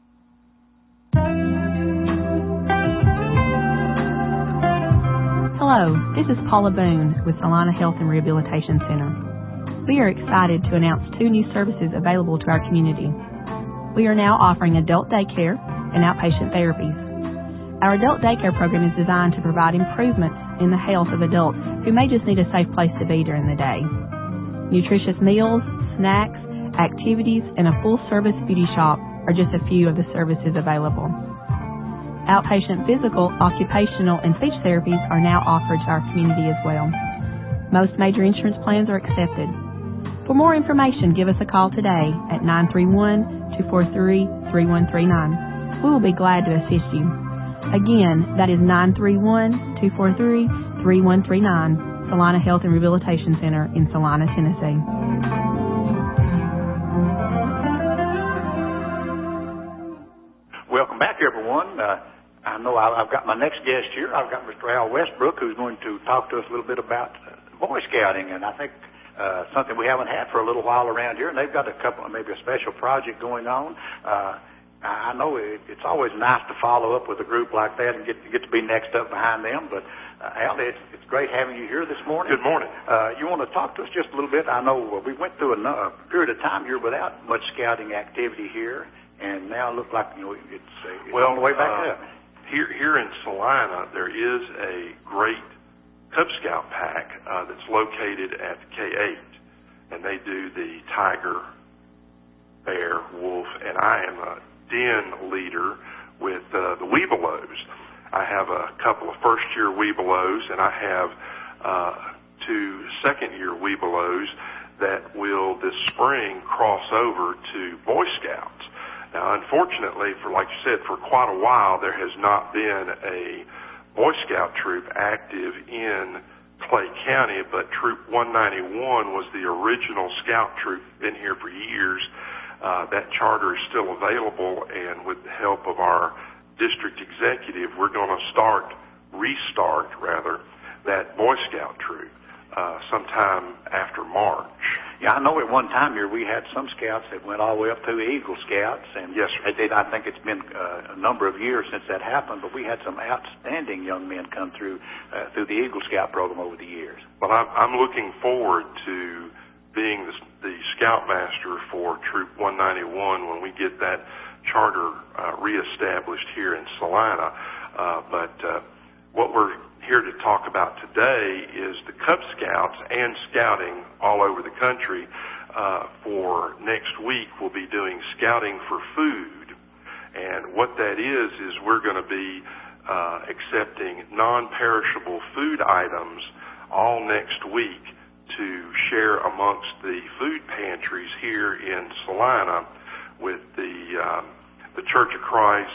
Hello, this is Paula Boone with Salina Health and Rehabilitation Center. We are excited to announce two new services available to our community. We are now offering adult daycare and outpatient therapies. Our adult daycare program is designed to provide improvements in the health of adults who may just need a safe place to be during the day. Nutritious meals, snacks, activities, and a full-service beauty shop are just a few of the services available. Outpatient physical, occupational, and speech therapies are now offered to our community as well. Most major insurance plans are accepted. For more information, give us a call today at nine three one, two four three, three one three nine. We will be glad to assist you. Again, that is nine three one, two four three, three one three nine, Salina Health and Rehabilitation Center in Salina, Tennessee. Welcome back, everyone. Uh, I know I've got my next guest here. I've got Mister Al Westbrook, who's going to talk to us a little bit about Boy Scouting, and I think uh, something we haven't had for a little while around here. And they've got a couple, maybe a special project going on. Uh, I know it, it's always nice to follow up with a group like that and get get to be next up behind them. But uh, Al, it's, it's great having you here this morning. Good morning. Uh, you want to talk to us just a little bit? I know uh, we went through a, a period of time here without much scouting activity here. And now it looks like, you know, it's, it's well, on the way back uh, up. Here, here in Salina, there is a great Cub Scout pack uh, that's located at K eight, and they do the tiger, bear, wolf, and I am a den leader with uh, the Webelos. I have a couple of first-year Webelos, and I have uh, two second-year Webelos that will this spring cross over to Boy Scouts. Now, unfortunately, for like you said, for quite a while, there has not been a Boy Scout troop active in Clay County, but Troop one ninety-one was the original scout troop, been here for years. Uh, that charter is still available, and with the help of our district executive, we're going to start, restart rather, that Boy Scout troop uh, sometime after March. Yeah, I know at one time here we had some scouts that went all the way up to the Eagle Scouts, and yes, sir. They did, I think it's been uh, a number of years since that happened, but we had some outstanding young men come through uh, through the Eagle Scout program over the years. Well, I'm, I'm looking forward to being the, the Scoutmaster for Troop one ninety-one when we get that charter uh, reestablished here in Salina. Uh, but uh, what we're here to talk about today is the Cub Scouts and scouting all over the country. Uh, for next week, we'll be doing scouting for food. And what that is, is we're going to be uh, accepting non-perishable food items all next week to share amongst the food pantries here in Salina with the, um, the Church of Christ,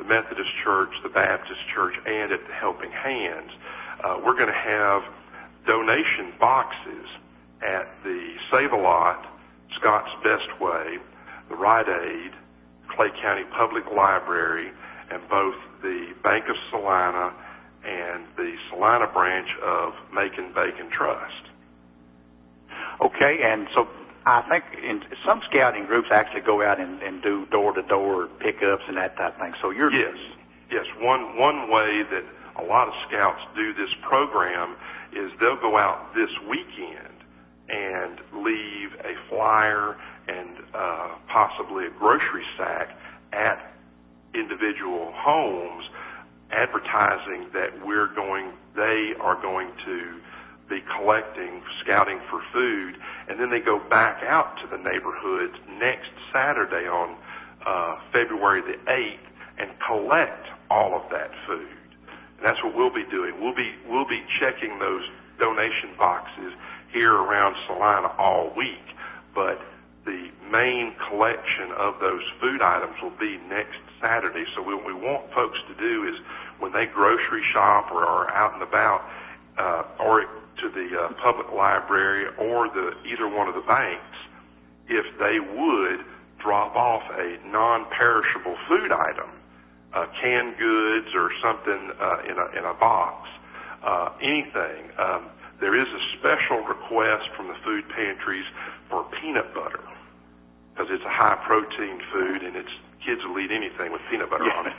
the Methodist Church, the Baptist Church, and at the Helping Hands. Uh, we're going to have donation boxes at the Save-A-Lot, Scott's Best Way, the Rite Aid, Clay County Public Library, and both the Bank of Salina and the Salina branch of Macon Bacon Trust. Okay, and so I think in some scouting groups actually go out and, and do door-to-door pickups and that type of thing. So you're yes, yes. One one way that a lot of scouts do this program is they'll go out this weekend and leave a flyer and uh, possibly a grocery sack at individual homes, advertising that we're going, they are going to be collecting, scouting for food, and then they go back out to the neighborhoods next Saturday on uh, February the eighth and collect all of that food. And that's what we'll be doing. We'll be we'll be checking those donation boxes here around Salina all week, but the main collection of those food items will be next Saturday. So what we want folks to do is when they grocery shop or are out and about, uh, or to the uh, public library or the either one of the banks, if they would drop off a non-perishable food item, uh, canned goods or something uh, in a in a box, uh, anything. Um, there is a special request from the food pantries for peanut butter because it's a high-protein food and it's kids will eat anything with peanut butter on it.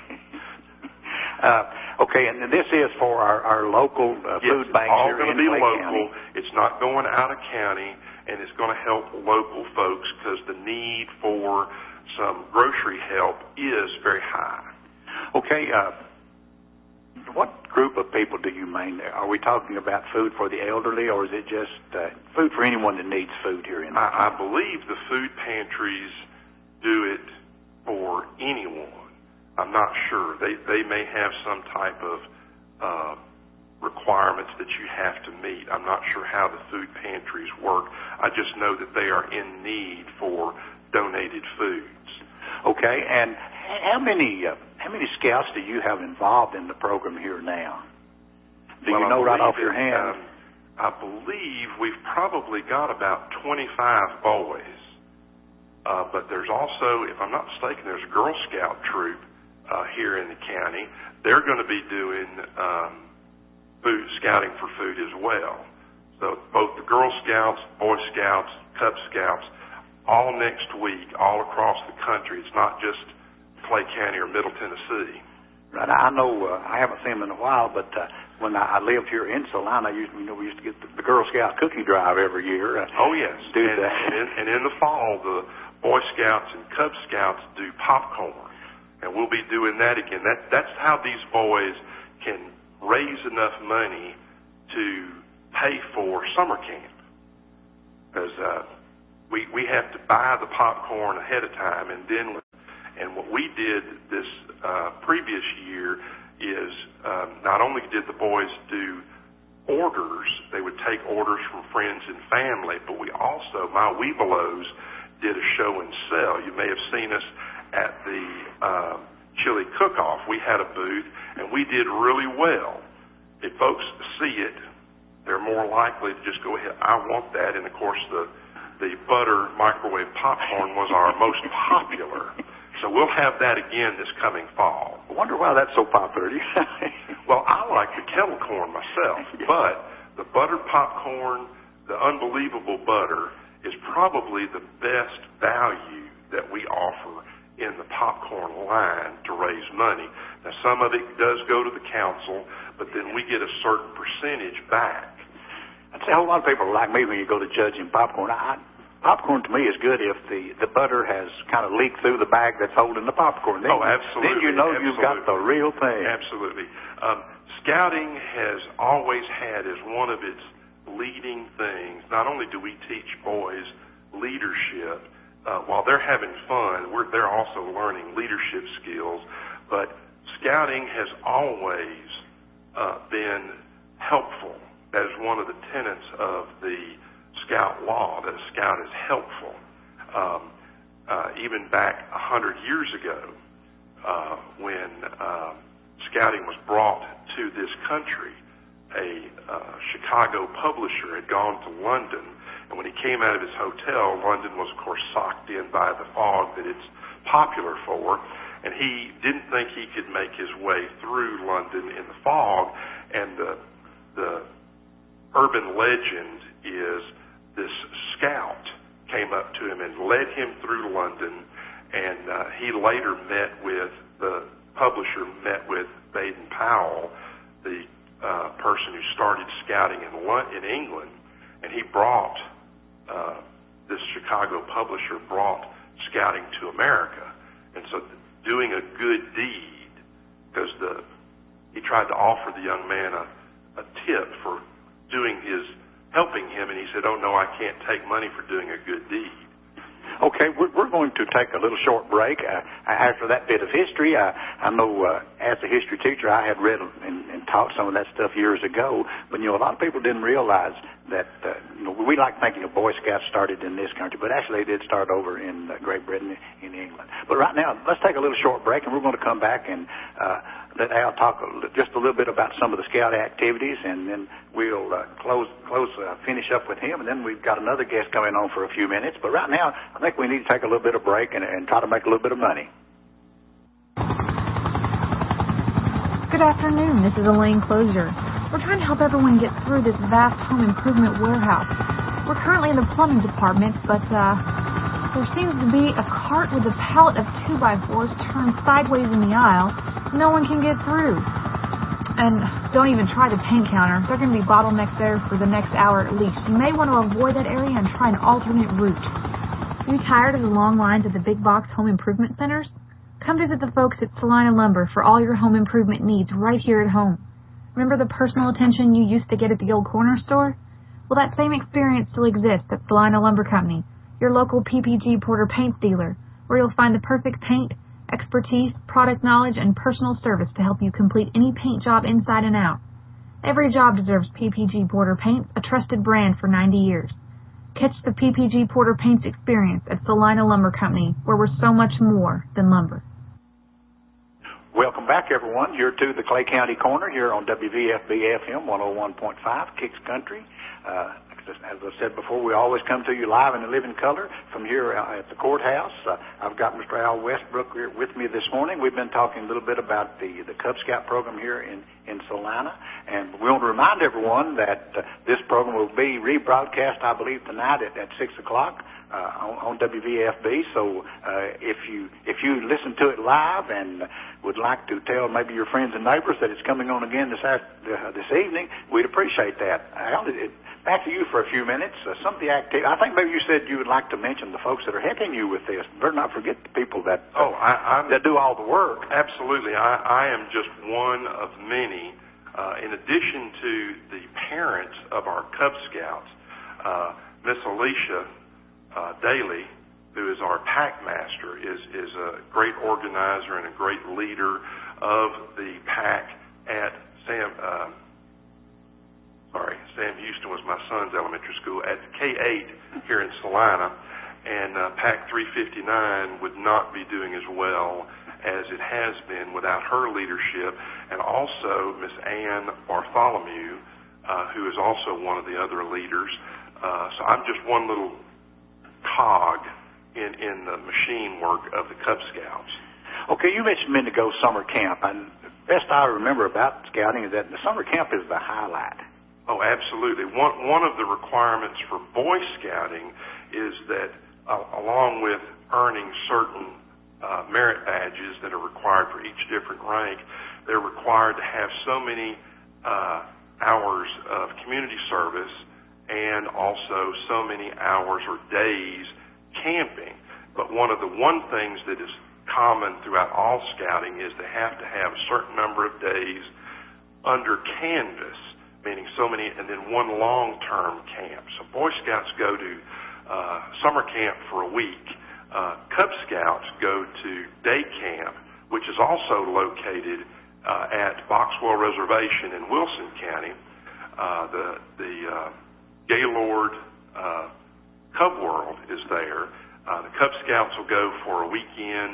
Uh, okay, and this is for our, our local uh, yes, food banks all here going in to be Clay local. County. It's not going out of county, and it's going to help local folks because the need for some grocery help is very high. Okay, uh, what group of people do you mainly? Are we talking about food for the elderly, or is it just uh, food for anyone that needs food here in? I, I believe the food pantries do it for anyone. I'm not sure. They they may have some type of uh, requirements that you have to meet. I'm not sure how the food pantries work. I just know that they are in need for donated foods. Okay, and how many uh, how many scouts do you have involved in the program here now? Do well, you know right off it, your hand? Um, I believe we've probably got about twenty-five boys. Uh, but there's also, if I'm not mistaken, there's a Girl Scout troop uh, here in the county. They're going to be doing um, food scouting for food as well. So both the Girl Scouts, Boy Scouts, Cub Scouts, all next week, all across the country. It's not just Clay County or Middle Tennessee. Right. I know uh, I haven't seen them in a while, but uh, when I, I lived here in Salina, I used, you know, we used to get the, the Girl Scout cookie drive every year. Uh, oh yes, do and, that. and, in, and in the fall, the Boy Scouts and Cub Scouts do popcorn, and we'll be doing that again. That that's how these boys can raise enough money to pay for summer camp, because uh, we we have to buy the popcorn ahead of time, and then and what we did this uh, previous year is um, not only did the boys do orders, they would take orders from friends and family, but we also, my Webelos did a show and sell. You may have seen us at the uh, chili cook-off. We had a booth, and we did really well. If folks see it, they're more likely to just go ahead, I want that, and of course the, the butter microwave popcorn was our most popular. So we'll have that again this coming fall. I wonder why that's so popular. Well, I like the kettle corn myself, yeah. But the buttered popcorn, the unbelievable butter, is probably the best value that we offer in the popcorn line to raise money. Now, some of it does go to the council, but then we get a certain percentage back. I'd say a whole lot of people are like me when you go to judging popcorn. I, Popcorn to me is good if the, the butter has kind of leaked through the bag that's holding the popcorn. Then, oh, absolutely. Then you know absolutely. You've got the real thing. Absolutely. Um, scouting has always had as one of its leading things, not only do we teach boys leadership, uh, while they're having fun, we're, they're also learning leadership skills, but scouting has always uh, been helpful. That is one of the tenets of the Scout law, that a scout is helpful. Um, uh, even back a hundred years ago, uh, when uh, Scouting was brought to this country, a uh, Chicago publisher had gone to London, and when he came out of his hotel, London was, of course, socked in by the fog that it's popular for, and he didn't think he could make his way through London in the fog, and the, the urban legend is this scout came up to him and led him through London, and uh, he later met with, the publisher met with Baden-Powell, the uh, person who started scouting in, in England, and he brought, uh, this Chicago publisher brought scouting to America. And so doing a good deed, because the, he tried to offer the young man a, a tip for doing his, helping him, and he said, oh no, I can't take money for doing a good deed. Okay, we're, we're going to take a little short break. Uh, after that bit of history, I, I know uh, as a history teacher, I had read and, and taught some of that stuff years ago, but, you know, a lot of people didn't realize that, uh, you know, we like thinking of Boy Scouts started in this country, but actually they did start over in uh, Great Britain, in England. But right now, let's take a little short break, and we're going to come back and uh, let Al talk a, just a little bit about some of the Scout activities, and then we'll uh, close, close, uh, finish up with him, and then we've got another guest coming on for a few minutes. But right now, I think we need to take a little bit of break and, and try to make a little bit of money. Good afternoon. This is Elaine Closier. We're trying to help everyone get through this vast home improvement warehouse. We're currently in the plumbing department, but uh, there seems to be a cart with a pallet of two by fours turned sideways in the aisle. No one can get through. And don't even try the paint counter. They're going to be bottlenecked there for the next hour at least. You may want to avoid that area and try an alternate route. Are you tired of the long lines at the big box home improvement centers? Come visit the folks at Salina Lumber for all your home improvement needs right here at home. Remember the personal attention you used to get at the old corner store? Well, that same experience still exists at Salina Lumber Company, your local P P G Porter paint dealer, where you'll find the perfect paint, expertise, product knowledge, and personal service to help you complete any paint job inside and out. Every job deserves P P G Porter Paints, a trusted brand for ninety years. Catch the P P G Porter Paints experience at Salina Lumber Company, where we're so much more than lumber. Welcome back, everyone, here to the Clay County Corner here on W V F B F M one oh one point five, Kicks Country. Uh, as I said before, we always come to you live in the living color from here at the courthouse. Uh, I've got Mister Al Westbrook here with me this morning. We've been talking a little bit about the, the Cub Scout program here in, in Salina, and we want to remind everyone that uh, this program will be rebroadcast, I believe, tonight at, at six o'clock. Uh, on, on W V F B, so uh, if you if you listen to it live and would like to tell maybe your friends and neighbors that it's coming on again this after, uh, this evening, we'd appreciate that. Al, it, back to you for a few minutes. Uh, some of the activity, I think maybe you said you would like to mention the folks that are helping you with this. Better not forget the people that uh, oh I, I'm, that do all the work. Absolutely, I, I am just one of many. Uh, in addition to the parents of our Cub Scouts, uh, Miss Alicia Uh, Daly, who is our pack master, is, is a great organizer and a great leader of the pack at Sam, uh, sorry, Sam Houston was my son's elementary school, at K eight here in Salina, and uh, Pack three fifty-nine would not be doing as well as it has been without her leadership, and also Miss Ann Bartholomew, uh, who is also one of the other leaders. Uh, so I'm just one little cog in, in the machine work of the Cub Scouts. Okay, you mentioned a minute ago summer camp, and best I remember about scouting is that the summer camp is the highlight. Oh, absolutely. One, one of the requirements for Boy Scouting is that uh, along with earning certain uh, merit badges that are required for each different rank, they're required to have so many uh, hours of community service and also so many hours or days camping. But one of the one things that is common throughout all scouting is they have to have a certain number of days under canvas, meaning so many, and then one long-term camp. So Boy Scouts go to uh, summer camp for a week. Uh, Cub Scouts go to day camp, which is also located uh, at Boxwell Reservation in Wilson County. Uh, the the uh, Gaylord uh, Cub World is there. Uh, the Cub Scouts will go for a weekend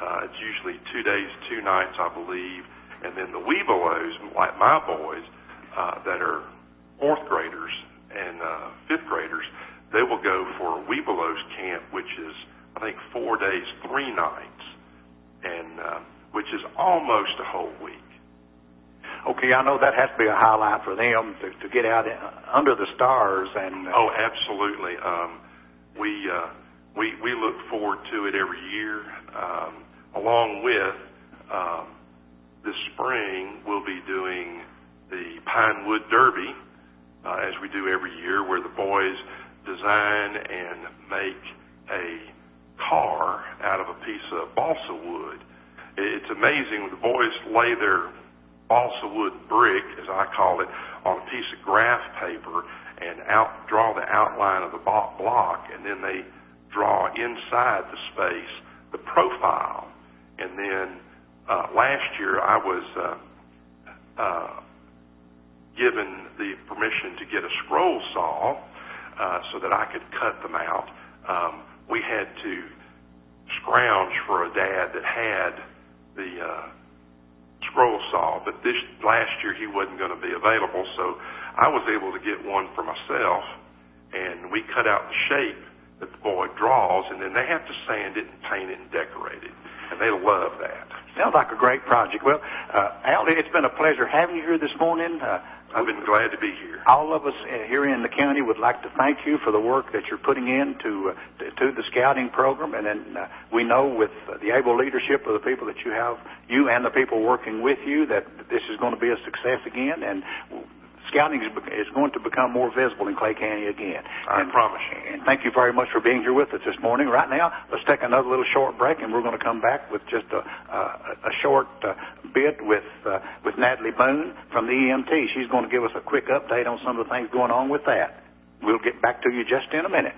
Uh, it's usually two days, two nights, I believe. And then the Webelos, like my boys, uh, that are fourth graders and uh, fifth graders, they will go for a Webelos camp, which is, I think, four days, three nights, and uh, which is almost a whole week. Okay, I know that has to be a highlight for them to, to get out in, under the stars. And uh, oh, absolutely. Um, we uh, we we look forward to it every year. Um, along with um, this spring, we'll be doing the Pinewood Derby, uh, as we do every year, where the boys design and make a car out of a piece of balsa wood. It's amazing. The boys lay their balsa wood brick, as I call it, on a piece of graph paper and out draw the outline of the block, and then they draw inside the space the profile. And then uh, last year I was uh, uh, given the permission to get a scroll saw uh, so that I could cut them out. Um, we had to scrounge for a dad that had the uh, scroll saw, but this last year he wasn't going to be available, so I was able to get one for myself, and we cut out the shape that the boy draws, and then they have to sand it and paint it and decorate it, and they love that. Sounds like a great project. Well, uh, Al, it's been a pleasure having you here this morning. Uh, I've been glad to be here. All of us here in the county would like to thank you for the work that you're putting into uh, to the scouting program, and then uh, we know with uh, the able leadership of the people that you have, you and the people working with you, that this is going to be a success again, and scouting is, is going to become more visible in Clay County again. I and, promise you. And thank you very much for being here with us this morning. Right now, let's take another little short break, and we're going to come back with just a, uh, a short uh, bit with uh, with Natalie Boone from the E M T. She's going to give us a quick update on some of the things going on with that. We'll get back to you just in a minute.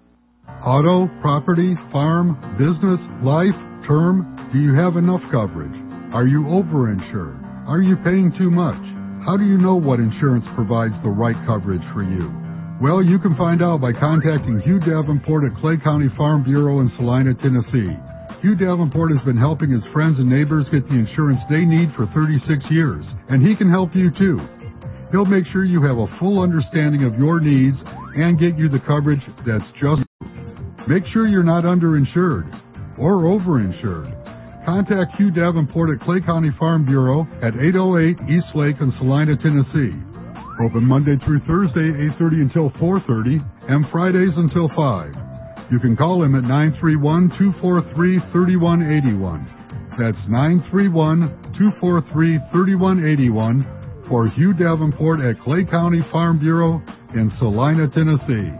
Auto, property, farm, business, life, term, do you have enough coverage? Are you overinsured? Are you paying too much? How do you know what insurance provides the right coverage for you? Well, you can find out by contacting Hugh Davenport at Clay County Farm Bureau in Salina, Tennessee. Hugh Davenport has been helping his friends and neighbors get the insurance they need for thirty-six years, and he can help you too. He'll make sure you have a full understanding of your needs and get you the coverage that's just you. Make sure you're not underinsured or overinsured. Contact Hugh Davenport at Clay County Farm Bureau at eight oh eight East Lake in Salina, Tennessee. Open Monday through Thursday, eight thirty until four thirty, and Fridays until five. You can call him at nine three one, two four three, three one eight one. That's nine three one, two four three, three one eight one for Hugh Davenport at Clay County Farm Bureau in Salina, Tennessee.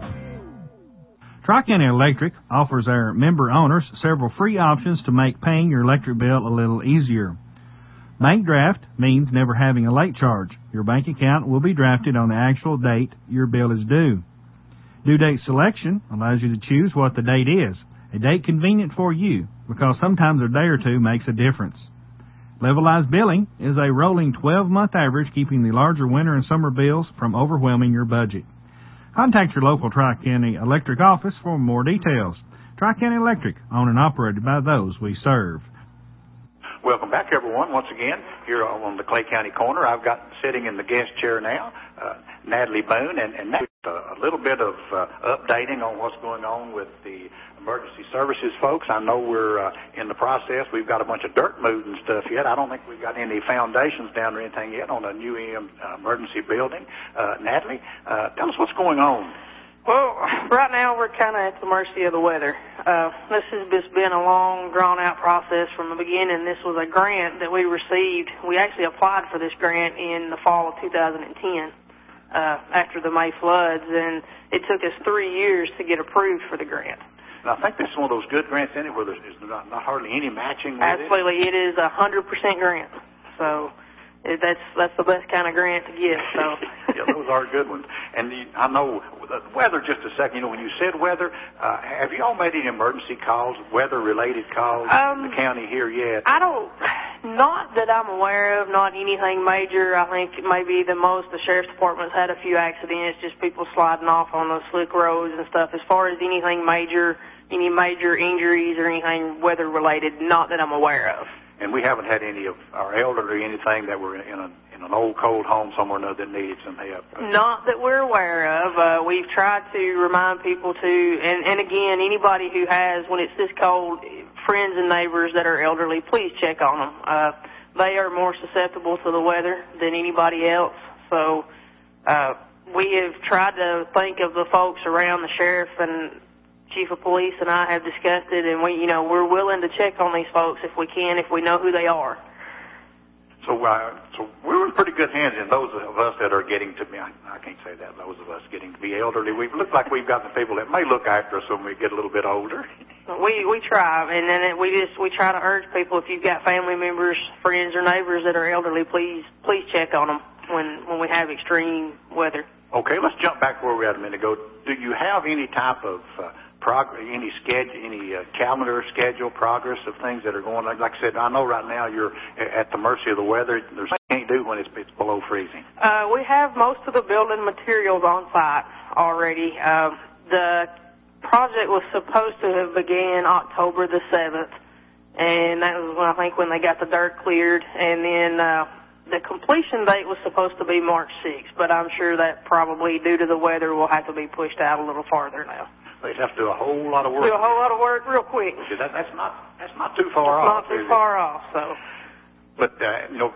Tri-County Electric offers our member owners several free options to make paying your electric bill a little easier. Bank draft means never having a late charge. Your bank account will be drafted on the actual date your bill is due. Due date selection allows you to choose what the date is, a date convenient for you, because sometimes a day or two makes a difference. Levelized billing is a rolling twelve-month average, keeping the larger winter and summer bills from overwhelming your budget. Contact your local Tri-County Electric office for more details. Tri-County Electric, owned and operated by those we serve. Welcome back, everyone, once again, here on the Clay County Corner. I've got sitting in the guest chair now, uh, Natalie Boone, and, and a little bit of uh, updating on what's going on with the emergency services folks. I know we're uh, in the process. We've got a bunch of dirt moved and stuff yet. I don't think we've got any foundations down or anything yet on a new E M uh, emergency building. Uh, Natalie, uh, tell us what's going on. Well, right now we're kind of at the mercy of the weather. Uh, this has just been a long, drawn-out process from the beginning. This was a grant that we received. We actually applied for this grant in the fall of two thousand ten uh, after the May floods, and it took us three years to get approved for the grant. And I think this is one of those good grants in it where there's not, not hardly any matching with Absolutely, it. it is a one hundred percent grant. So it, that's that's the best kind of grant to get. So yeah, those are good ones. And the, I know the weather. Just a second. You know, when you said weather, uh, have you all made any emergency calls, weather-related calls um, in the county here yet? I don't. Not that I'm aware of. Not anything major. I think maybe the most the sheriff's department's had a few accidents, just people sliding off on those slick roads and stuff. As far as anything major any major injuries or anything weather-related, not that I'm aware of. And we haven't had any of our elderly, anything that were in, a, in an old, cold home somewhere or another that needed some help? Not that we're aware of. Uh, we've tried to remind people to, and, and again, anybody who has, when it's this cold, friends and neighbors that are elderly, please check on them. Uh, they are more susceptible to the weather than anybody else. So uh, we have tried to think of the folks around the sheriff and Chief of Police and I have discussed it, and we, you know, we're willing to check on these folks if we can, if we know who they are. So, uh, so we're in pretty good hands. And those of us that are getting to be, I, I can't say that. Those of us getting to be elderly, we look like we've got the people that may look after us when we get a little bit older. We we try, and then it, we just we try to urge people, if you've got family members, friends, or neighbors that are elderly, please please check on them when when we have extreme weather. Okay, let's jump back where we were a minute ago. Do you have any type of uh, Prog- any schedule, any uh, calendar schedule, progress of things that are going on? Like I said, I know right now you're at the mercy of the weather. There's nothing you can't do when it's, it's below freezing. Uh, we have most of the building materials on site already. Uh, the project was supposed to have began October the seventh, and that was, when, I think, when they got the dirt cleared. And then uh, the completion date was supposed to be March sixth, but I'm sure that probably, due to the weather, will have to be pushed out a little farther now. They'd have to do a whole lot of work. Do a whole lot of work real quick. That, that's not that's not too far it's off. Not too far off. So. But uh, you know,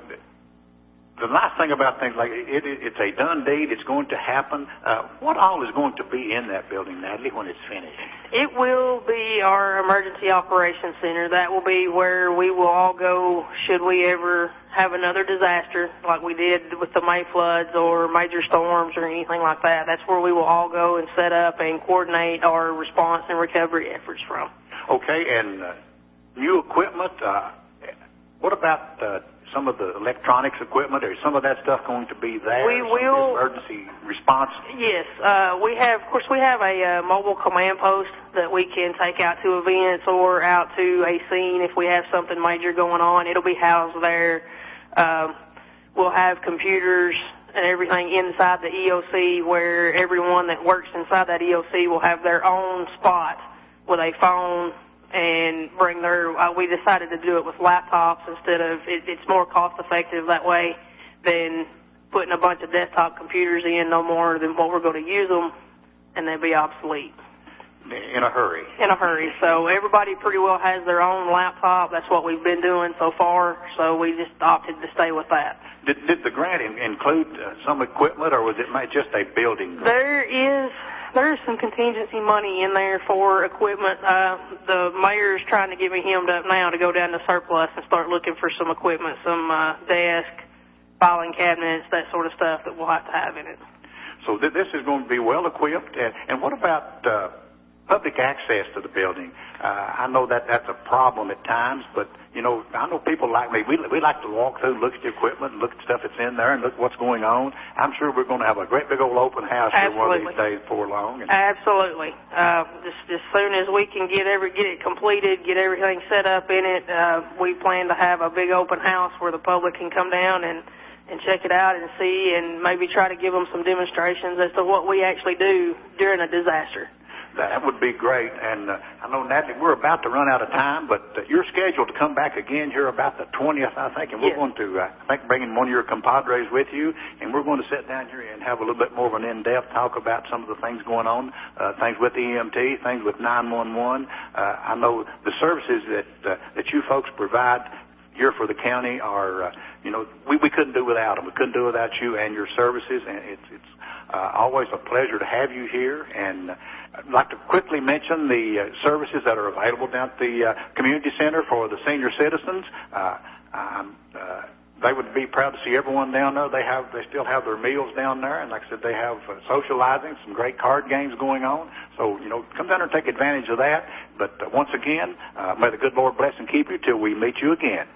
the nice thing about things like it, it, it's a done deed. It's going to happen. Uh, what all is going to be in that building, Natalie, when it's finished? It will be our emergency operations center. That will be where we will all go should we ever have another disaster like we did with the May floods or major storms or anything like that. That's where we will all go and set up and coordinate our response and recovery efforts from. Okay, and uh, new equipment, uh, what about uh, some of the electronics equipment? Or some of that stuff going to be there? We will. Emergency response? Yes, uh, we have, of course, we have a uh, mobile command post that we can take out to events or out to a scene if we have something major going on. It'll be housed there. Um, we'll have computers and everything inside the E O C where everyone that works inside that E O C will have their own spot with a phone and bring their, uh, we decided to do it with laptops instead of, it, it's more cost effective that way than putting a bunch of desktop computers in no more than what we're going to use them, and they'll be obsolete. In a hurry. In a hurry. So everybody pretty well has their own laptop. That's what we've been doing so far, so we just opted to stay with that. Did, did the grant in, include uh, some equipment, or was it just a building grant? There is there is some contingency money in there for equipment. Uh, the mayor's trying to get me hemmed up now to go down to surplus and start looking for some equipment, some uh, desk, filing cabinets, that sort of stuff that we'll have to have in it. So th- this is going to be well equipped. And, and what about uh, public access to the building? Uh, I know that that's a problem at times, but, you know, I know people like me. We, we like to walk through, look at the equipment, look at stuff that's in there, and look what's going on. I'm sure we're going to have a great big old open house here one of these days before long. And Absolutely. Uh, just as soon as we can get every get it completed, get everything set up in it, uh, we plan to have a big open house where the public can come down and and check it out and see, and maybe try to give them some demonstrations as to what we actually do during a disaster. That would be great. And uh, I know, Natalie, we're about to run out of time, but uh, you're scheduled to come back again here about the twentieth, I think, and we're yes. going to, uh, I think, bring in one of your compadres with you, and we're going to sit down here and have a little bit more of an in-depth talk about some of the things going on, uh, things with E M T, things with nine one one. Uh, I know the services that uh, that you folks provide here for the county are, uh, you know, we, we couldn't do without them. We couldn't do without you and your services, and it's it's uh, always a pleasure to have you here. And uh, I'd like to quickly mention the uh, services that are available down at the uh, community center for the senior citizens. Uh, um, uh, they would be proud to see everyone down there. They have, they still have their meals down there, and like I said, they have uh, socializing, some great card games going on. So, you know, come down there and take advantage of that. But uh, once again, uh, may the good Lord bless and keep you till we meet you again.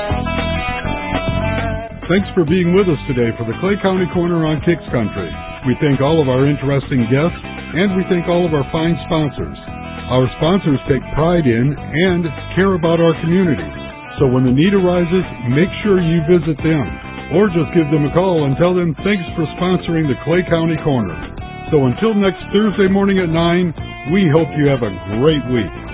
Thanks for being with us today for the Clay County Corner on Kicks Country. We thank all of our interesting guests, and we thank all of our fine sponsors. Our sponsors take pride in and care about our community. So when the need arises, make sure you visit them, or just give them a call and tell them thanks for sponsoring the Clay County Corner. So until next Thursday morning at nine, We hope you have a great week.